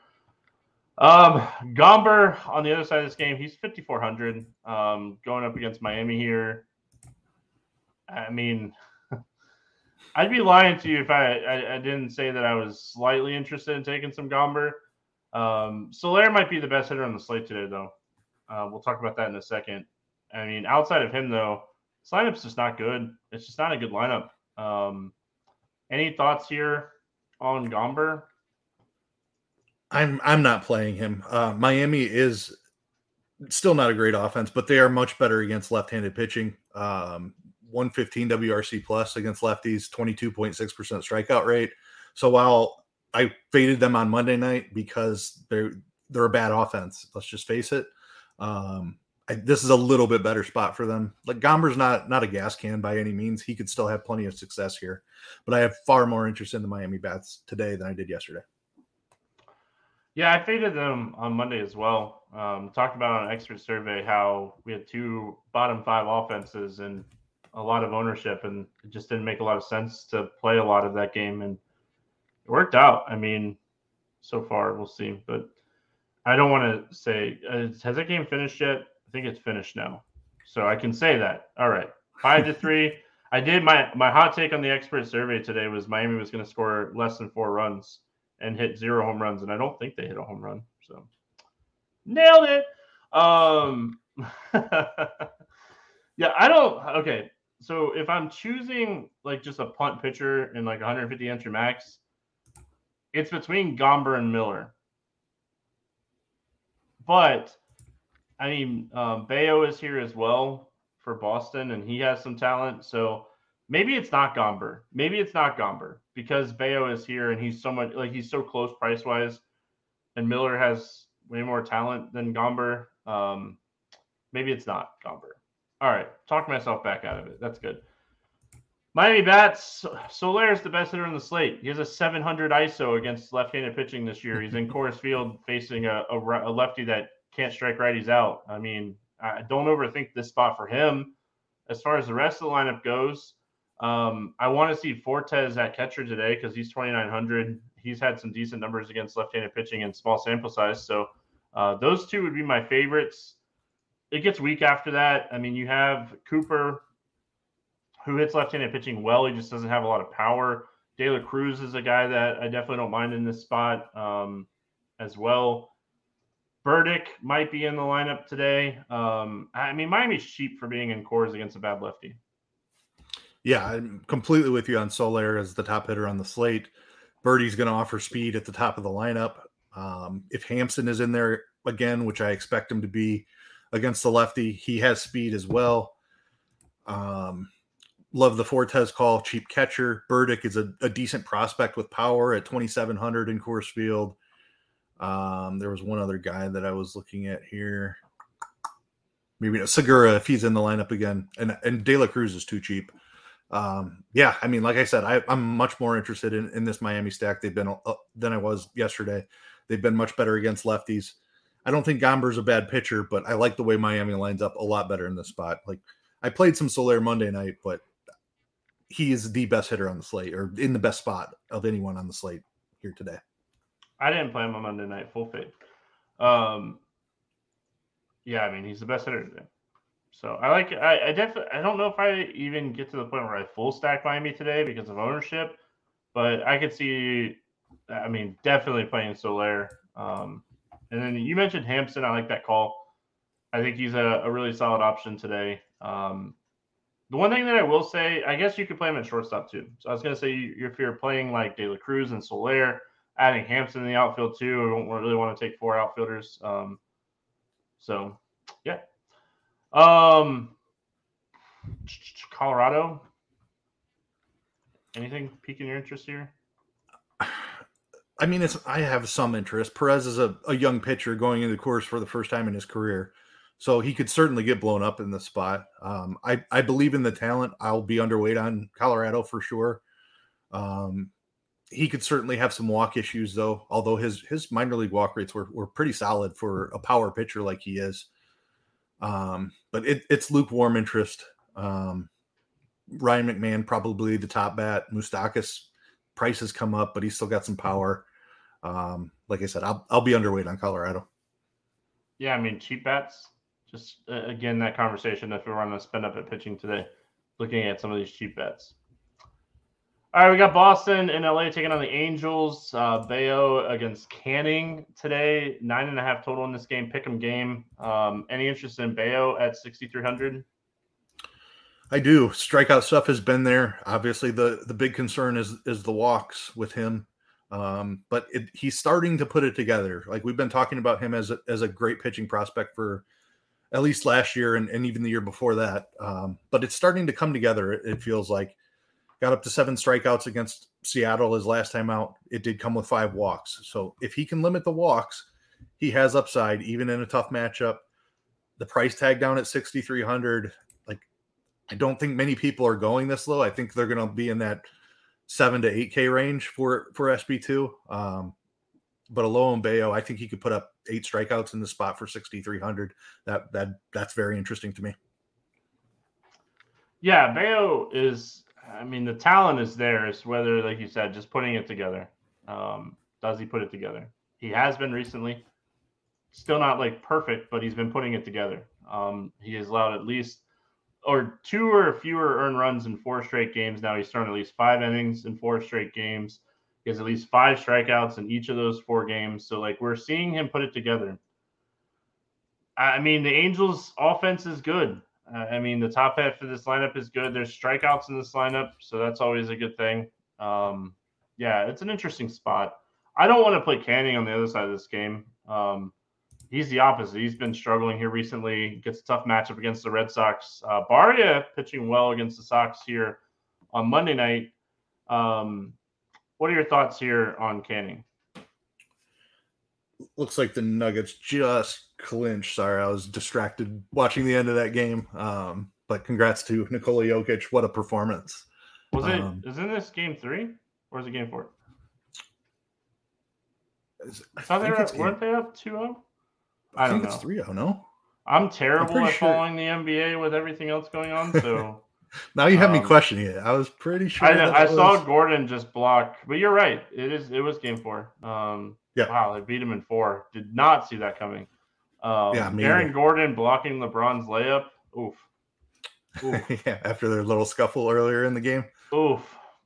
Gomber on the other side of this game, he's 5,400 going up against Miami here. I mean, I'd be lying to you if I didn't say that I was slightly interested in taking some Gomber. Soler might be the best hitter on the slate today, though. We'll talk about that in a second. I mean, outside of him, though, this lineup's just not good. It's just not a good lineup. Any thoughts here on Gomber? I'm not playing him. Miami is still not a great offense, but they are much better against left-handed pitching. 115 WRC plus against lefties, 22.6% strikeout rate. So while I faded them on Monday night because they're a bad offense, let's just face it. This is a little bit better spot for them. Like Gomber's not a gas can by any means. He could still have plenty of success here, but I have far more interest in the Miami bats today than I did yesterday. Yeah, I faded them on Monday as well. Talked about on an expert survey how we had two bottom five offenses and a lot of ownership, and it just didn't make a lot of sense to play a lot of that game, and it worked out. I mean, so far we'll see, but I don't want to say has that game finished yet? I think it's finished now, so I can say that. All right, 5-3. I did my hot take on the expert survey today was Miami was going to score less than 4 runs and hit 0 home runs, and I don't think they hit a home run. So nailed it. Yeah, I don't. Okay, so if I'm choosing like just a punt pitcher in like 150 entry max, it's between Gomber and Miller. But I mean, Bayo is here as well for Boston, and he has some talent. So maybe it's not Gomber. Maybe it's not Gomber because Bayo is here and he's he's so close price wise, and Miller has way more talent than Gomber. Maybe it's not Gomber. All right, talk myself back out of it. That's good. Miami bats. Soler is the best hitter on the slate. He has a 700 ISO against left-handed pitching this year. He's in Coors Field facing a lefty that can't strike righties out. I mean, I don't overthink this spot for him. As far as the rest of the lineup goes, I want to see Fortes at catcher today because he's 2,900. He's had some decent numbers against left-handed pitching in small sample size. So those two would be my favorites. It gets weak after that. I mean, you have Cooper, who hits left-handed pitching well. He just doesn't have a lot of power. De La Cruz is a guy that I definitely don't mind in this spot as well. Burdick might be in the lineup today. I mean, Miami's cheap for being in Coors against a bad lefty. Yeah, I'm completely with you on Soler as the top hitter on the slate. Birdie's going to offer speed at the top of the lineup. If Hampson is in there again, which I expect him to be against the lefty, he has speed as well. Love the Fortes call, cheap catcher. Burdick is a decent prospect with power at 2,700 in Coors Field. There was one other guy that I was looking at here. Maybe Segura if he's in the lineup again. And De La Cruz is too cheap. Yeah, I mean, like I said, I'm much more interested in this Miami stack. They've been than I was yesterday. They've been much better against lefties. I don't think Gomber's a bad pitcher, but I like the way Miami lines up a lot better in this spot. Like, I played some Soler Monday night, but he is the best hitter on the slate, or in the best spot of anyone on the slate here today. I didn't play him on Monday night, full faith. Yeah, I mean, he's the best hitter today. So I like it. I definitely, I don't know if I even get to the point where I full stack Miami today because of ownership, but I could see, I mean, definitely playing Soler. And then you mentioned Hampson. I like that call. I think he's a really solid option today. The one thing that I will say, I guess you could play him at shortstop too. So I was going to say, if you're playing like De La Cruz and Soler, adding Hampson in the outfield too, I don't really want to take 4 outfielders. So, yeah. Colorado. Anything piquing your interest here? I mean, I have some interest. Perez is a young pitcher going into the course for the first time in his career, so he could certainly get blown up in this spot. I believe in the talent. I'll be underweight on Colorado for sure. He could certainly have some walk issues, though, although his minor league walk rates were pretty solid for a power pitcher like he is. But it's lukewarm interest. Ryan McMahon, probably the top bat. Moustakas, prices come up, but he's still got some power. Like I said, I'll be underweight on Colorado. Yeah, I mean, cheap bats. Just, again, that conversation if we want to spend up at pitching today, looking at some of these cheap bets. All right, we got Boston and LA taking on the Angels. Bayo against Canning today. 9.5 total in this game. Pick'em game. Any interest in Bayo at 6,300? I do. Strikeout stuff has been there. Obviously, the big concern is the walks with him. But he's starting to put it together. Like, we've been talking about him as a great pitching prospect for at least last year and even the year before that. But it's starting to come together. It feels like. Got up to 7 strikeouts against Seattle his last time out. It did come with 5 walks. So if he can limit the walks, he has upside even in a tough matchup. The price tag down at 6,300. Like, I don't think many people are going this low. I think they're going to be in that 7 to 8K range for SB2. But Aloha Bayo, I think he could put up 8 strikeouts in the spot for 6,300. That's very interesting to me. Yeah, Bayo is. I mean, the talent is there. It's whether, like you said, just putting it together. Does he put it together? He has been recently. Still not like perfect, but he's been putting it together. He has allowed at least 2 or fewer earned runs in 4 straight games. Now he's thrown at least 5 innings in 4 straight games. He has at least 5 strikeouts in each of those 4 games. So, like, we're seeing him put it together. I mean, the Angels' offense is good. I mean, the top half of this lineup is good. There's strikeouts in this lineup, so that's always a good thing. Yeah, it's an interesting spot. I don't want to play Canning on the other side of this game. He's the opposite. He's been struggling here recently. Gets a tough matchup against the Red Sox. Barria pitching well against the Sox here on Monday night. What are your thoughts here on Canning? Looks like the Nuggets just clinched. Sorry, I was distracted watching the end of that game. But congrats to Nikola Jokic. What a performance. Isn't this game 3 or is it game 4? Weren't they up 2-0? I don't know. It's 3-0, no? I'm terrible at following the NBA with everything else going on, so now you have me questioning it. I was pretty sure. I saw Gordon just block, but you're right. It was game 4. Yeah. Wow, they beat him in 4. Did not see that coming. Aaron Gordon blocking LeBron's layup. Oof. Yeah, after their little scuffle earlier in the game. Oof.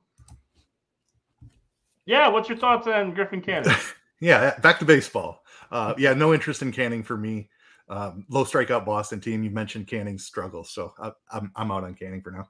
Yeah, what's your thoughts on Griffin Canning? Yeah, back to baseball. Yeah, no interest in Canning for me. Low strikeout Boston team. You mentioned Canning's struggles, so I'm out on Canning for now.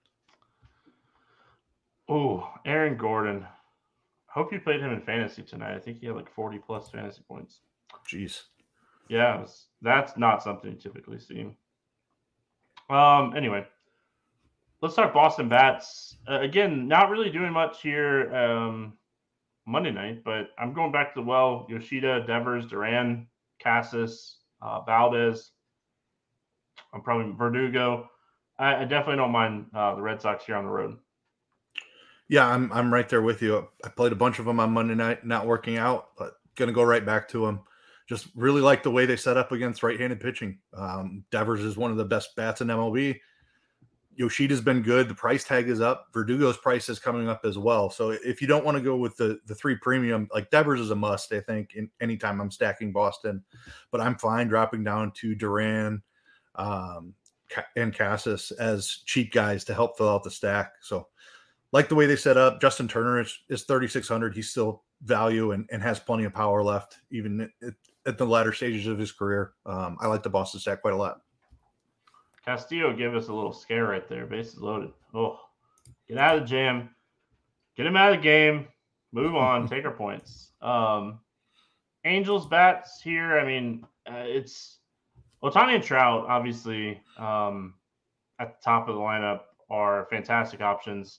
Oh, Aaron Gordon. Hope you played him in fantasy tonight. I think he had like 40 plus fantasy points. Jeez. Yeah, that's not something you typically see. Anyway, let's talk Boston bats. Again, not really doing much here Monday night, but I'm going back to the well. Yoshida, Devers, Duran, Cassis, Valdez. I'm probably Verdugo. I definitely don't mind the Red Sox here on the road. Yeah, I'm right there with you. I played a bunch of them on Monday night, not working out, but going to go right back to them. Just really like the way they set up against right-handed pitching. Devers is one of the best bats in MLB. Yoshida's been good. The price tag is up. Verdugo's price is coming up as well. So if you don't want to go with the three premium, like Devers is a must, I think, anytime I'm stacking Boston. But I'm fine dropping down to Duran and Cassis as cheap guys to help fill out the stack. So like the way they set up. Justin Turner is 3,600. He's still value and has plenty of power left, even at the latter stages of his career. I like the Boston stack quite a lot. Castillo gave us a little scare right there. Bases loaded. Oh, get out of the jam. Get him out of the game. Move on. Take our points. Angels bats here. I mean, it's Ohtani and Trout, obviously, at the top of the lineup are fantastic options.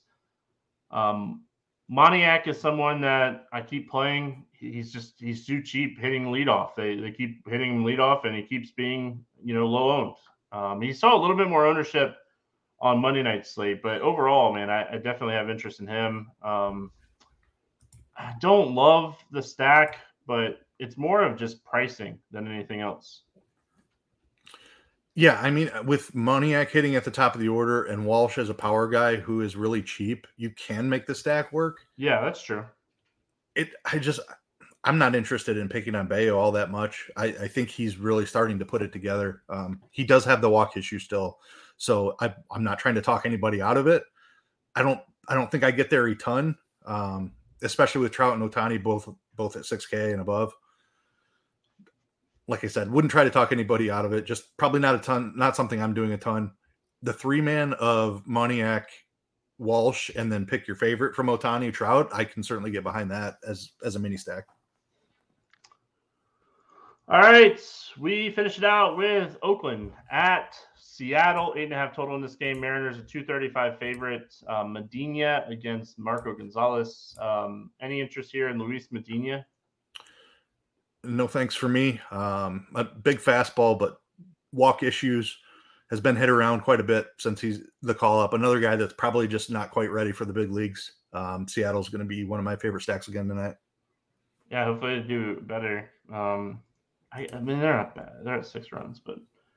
Moniak is someone that I keep playing. He's too cheap hitting leadoff. They keep hitting him leadoff, and he keeps being, low owned. He saw a little bit more ownership on Monday night slate, but overall, man, I definitely have interest in him. I don't love the stack, but it's more of just pricing than anything else. Yeah, I mean, with Moniak hitting at the top of the order and Walsh as a power guy who is really cheap, you can make the stack work. Yeah, that's true. I'm not interested in picking on Bayo all that much. I think he's really starting to put it together. He does have the walk issue still, so I'm not trying to talk anybody out of it. I don't think I get there a ton, especially with Trout and Ohtani both at 6K and above. Like I said, wouldn't try to talk anybody out of it. Just probably not a ton, not something I'm doing a ton. The 3-man of Moniak, Walsh, and then pick your favorite from Ohtani, Trout, I can certainly get behind that as a mini stack. All right, we finish it out with Oakland at Seattle, 8.5 total in this game. Mariners a 235 favorite. Medina against Marco Gonzalez. Any interest here in Luis Medina? No thanks for me. A big fastball, but walk issues, has been hit around quite a bit since he's the call up. Another guy that's probably just not quite ready for the big leagues. Seattle's going to be one of my favorite stacks again tonight. Yeah, hopefully they do better. I mean, they're not bad. They're at 6 runs, but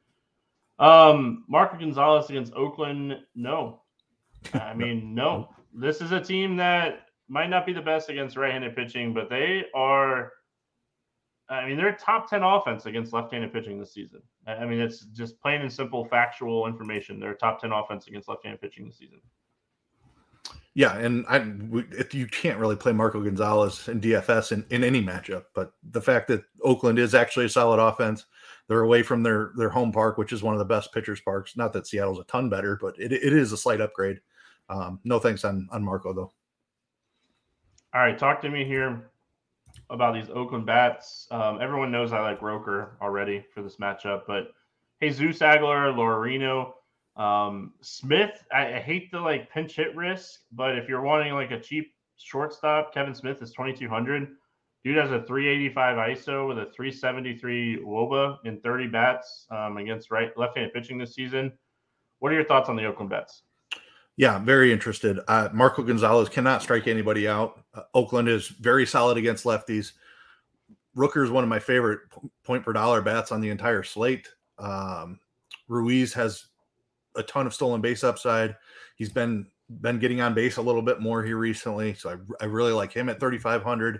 Marco Gonzalez against Oakland, no. I mean, no. This is a team that might not be the best against right-handed pitching, but they are – I mean, they're top 10 offense against left-handed pitching this season. I mean, it's just plain and simple factual information. They're top 10 offense against left-handed pitching this season. Yeah, and you can't really play Marco Gonzalez in DFS in any matchup, but the fact that Oakland is actually a solid offense, they're away from their home park, which is one of the best pitchers' parks. Not that Seattle's a ton better, but it is a slight upgrade. No thanks on Marco, though. All right, talk to me here about these Oakland bats. Everyone knows I like Roker already for this matchup, but Jesus Aguilar, Lorino, Smith, I hate the pinch hit risk, but if you're wanting a cheap shortstop, Kevin Smith is 2,200. Dude has a 385 ISO with a 373 WOBA in 30 bats against left-handed pitching this season. What are your thoughts on the Oakland bats? Yeah, very interested. Marco Gonzalez cannot strike anybody out. Oakland is very solid against lefties. Rooker is one of my favorite point per dollar bats on the entire slate. Ruiz has a ton of stolen base upside. He's been getting on base a little bit more here recently, so I really like him at 3,500.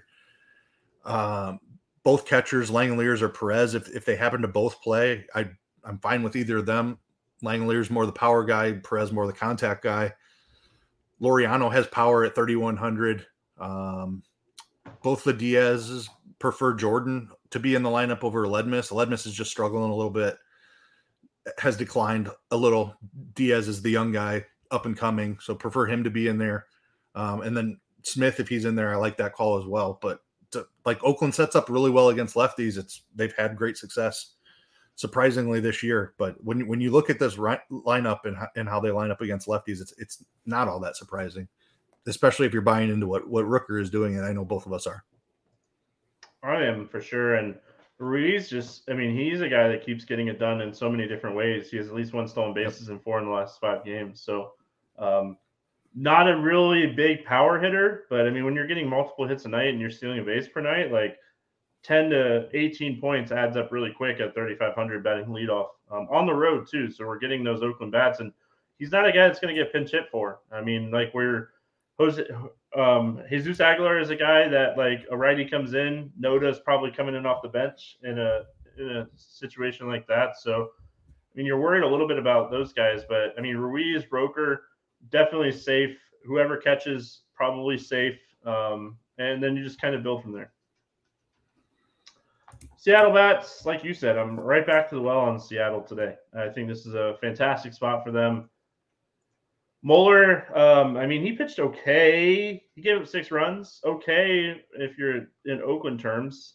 Both catchers, Langeliers or Perez, if they happen to both play, I'm fine with either of them. Langeliers more the power guy, Perez more the contact guy. Laureano has power at 3,100. Both the Diaz's prefer Jordan to be in the lineup over Ledmus. Ledmus is just struggling a little bit, has declined a little. Diaz is the young guy, up and coming, so prefer him to be in there. And then Smith, if he's in there, I like that call as well. But Oakland sets up really well against lefties. They've had great success, surprisingly, this year. But when you look at this lineup and how they line up against lefties, it's not all that surprising, especially if you're buying into what Rooker is doing, and I know both of us are. I am, for sure. And Ruiz he's a guy that keeps getting it done in so many different ways. He has at least 1 stolen bases in 4 in the last 5 games. So, not a really big power hitter, but when you're getting multiple hits a night and you're stealing a base per night, like 10 to 18 points adds up really quick at 3,500 batting leadoff on the road too. So we're getting those Oakland bats, and he's not a guy that's going to get pinch hit for. Jesus Aguilar is a guy that like a righty comes in, Noda's probably coming in off the bench in a situation like that. So you're worried a little bit about those guys, but Ruiz, Broker, definitely safe. Whoever catches, probably safe. And then you just kind of build from there. Seattle bats, like you said, I'm right back to the well on Seattle today. I think this is a fantastic spot for them. Mueller, he pitched okay. He gave up 6 runs. Okay, if you're in Oakland terms.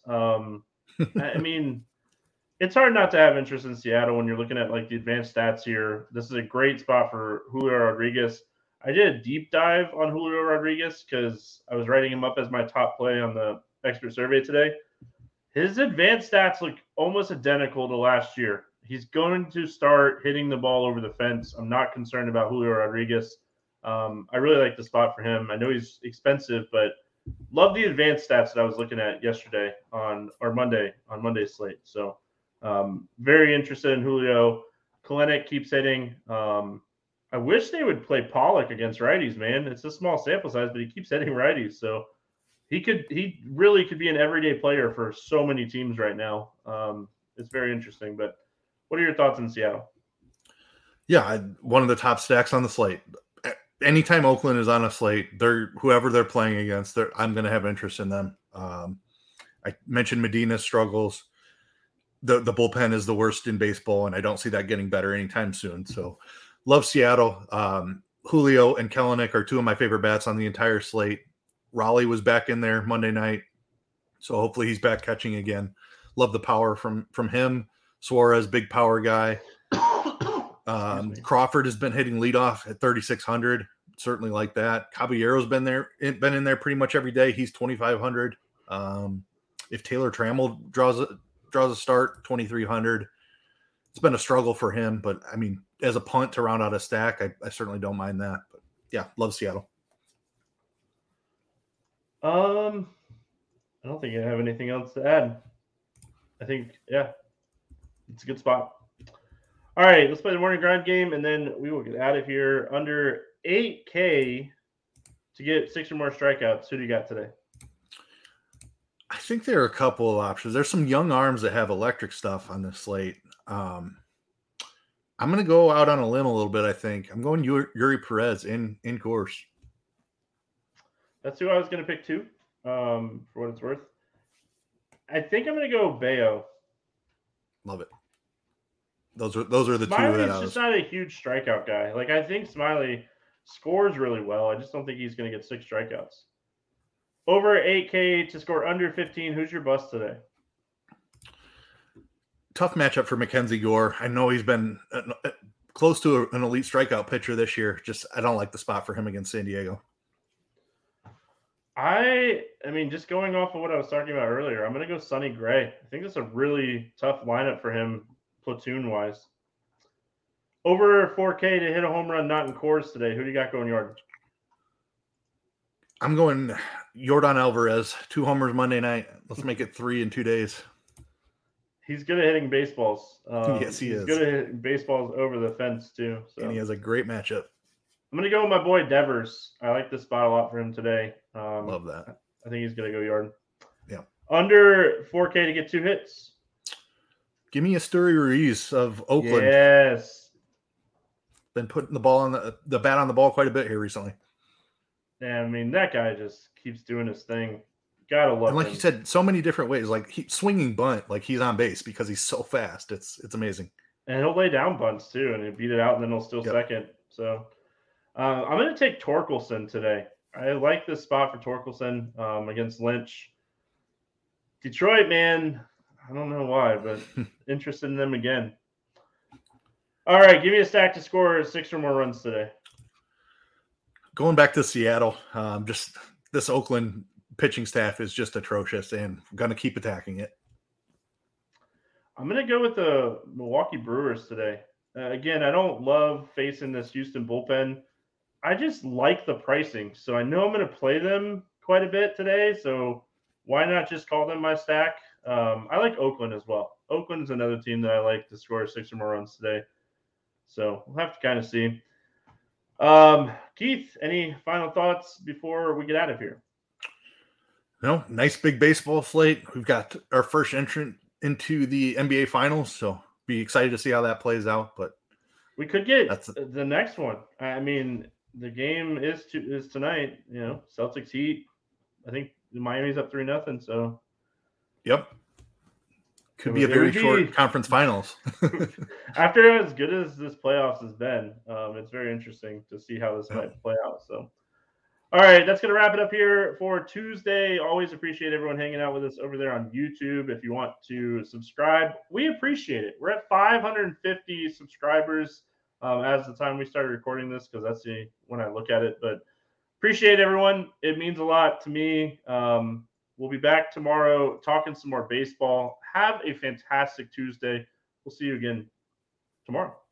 It's hard not to have interest in Seattle when you're looking at like the advanced stats here. This is a great spot for Julio Rodriguez. I did a deep dive on Julio Rodriguez because I was writing him up as my top play on the expert survey today. His advanced stats look almost identical to last year. He's going to start hitting the ball over the fence. I'm not concerned about Julio Rodriguez. I really like the spot for him. I know he's expensive, but love the advanced stats that I was looking at yesterday on Monday's slate. So very interested in Julio. Kalenic keeps hitting. I wish they would play Pollock against righties, man. It's a small sample size, but he keeps hitting righties. So he really could be an everyday player for so many teams right now. It's very interesting. But what are your thoughts on Seattle? Yeah, one of the top stacks on the slate. Anytime Oakland is on a slate, whoever they're playing against, I'm going to have interest in them. I mentioned Medina's struggles. The bullpen is the worst in baseball, and I don't see that getting better anytime soon. So love Seattle. Julio and Kelenic are 2 of my favorite bats on the entire slate. Raleigh was back in there Monday night, so hopefully he's back catching again. Love the power from him. Suarez, big power guy. Crawford has been hitting leadoff at 3,600. Certainly like that. Caballero's been in there pretty much every day. He's 2,500. If Taylor Trammell draws a start, 2,300. It's been a struggle for him, but as a punt to round out a stack, I certainly don't mind that. But yeah, love Seattle. I don't think I have anything else to add. I think, it's a good spot. All right, let's play the morning grind game, and then we will get out of here. Under 8K to get 6 or more strikeouts. Who do you got today? I think there are a couple of options. There's some young arms that have electric stuff on this slate. I'm going to go out on a limb a little bit, I think. I'm going Yuri Perez in Coors. That's who I was going to pick too, for what it's worth. I think I'm going to go Bayo. Love it. Those are the Smiley 2 that is just not a huge strikeout guy. Like, I think Smiley scores really well. I just don't think he's going to get 6 strikeouts. Over 8K to score under 15. Who's your bust today? Tough matchup for Mackenzie Gore. I know he's been close to an elite strikeout pitcher this year. Just I don't like the spot for him against San Diego. Just going off of what I was talking about earlier, I'm going to go Sonny Gray. I think that's a really tough lineup for him platoon-wise. Over 4K to hit a home run, not in Coors today. Who do you got going yard? I'm going Yordan Alvarez. 2 homers Monday night. Let's make it 3 in 2 days. He's good at hitting baseballs. Yes, he is. He's good at hitting baseballs over the fence, too. So. And he has a great matchup. I'm going to go with my boy Devers. I like this spot a lot for him today. Love that. I think he's going to go yard. Yeah. Under 4K to get 2 hits. Give me a Esteury Ruiz of Oakland. Yes. Been putting the ball on the bat on the ball quite a bit here recently. Yeah, that guy just keeps doing his thing. Gotta love him. And like you said, so many different ways. Like swinging bunt, like he's on base because he's so fast. It's amazing. And he'll lay down bunts too, and he'll beat it out, and then he'll steal second. So I'm going to take Torkelson today. I like this spot for Torkelson against Lynch. Detroit, man, I don't know why, but interested in them again. All right, give me a stack to score 6 or more runs today. Going back to Seattle, just this Oakland pitching staff is just atrocious, and I'm going to keep attacking it. I'm going to go with the Milwaukee Brewers today. Again, I don't love facing this Houston bullpen. I just like the pricing. So I know I'm going to play them quite a bit today. So why not just call them my stack? I like Oakland as well. Oakland's another team that I like to score 6 or more runs today. So we'll have to kind of see. Keith, any final thoughts before we get out of here? No, nice big baseball slate. We've got our first entrant into the NBA Finals, so be excited to see how that plays out. But we could get the next one. I mean, the game is tonight. You know, Celtics Heat. I think Miami's up 3-0. So, yep, could be a very short conference finals. After as good as this playoffs has been, it's very interesting to see how this might play out. So, all right, that's going to wrap it up here for Tuesday. Always appreciate everyone hanging out with us over there on YouTube. If you want to subscribe, we appreciate it. We're at 550 subscribers as the time we started recording this, because that's when I look at it. But appreciate everyone. It means a lot to me. We'll be back tomorrow talking some more baseball. Have a fantastic Tuesday. We'll see you again tomorrow.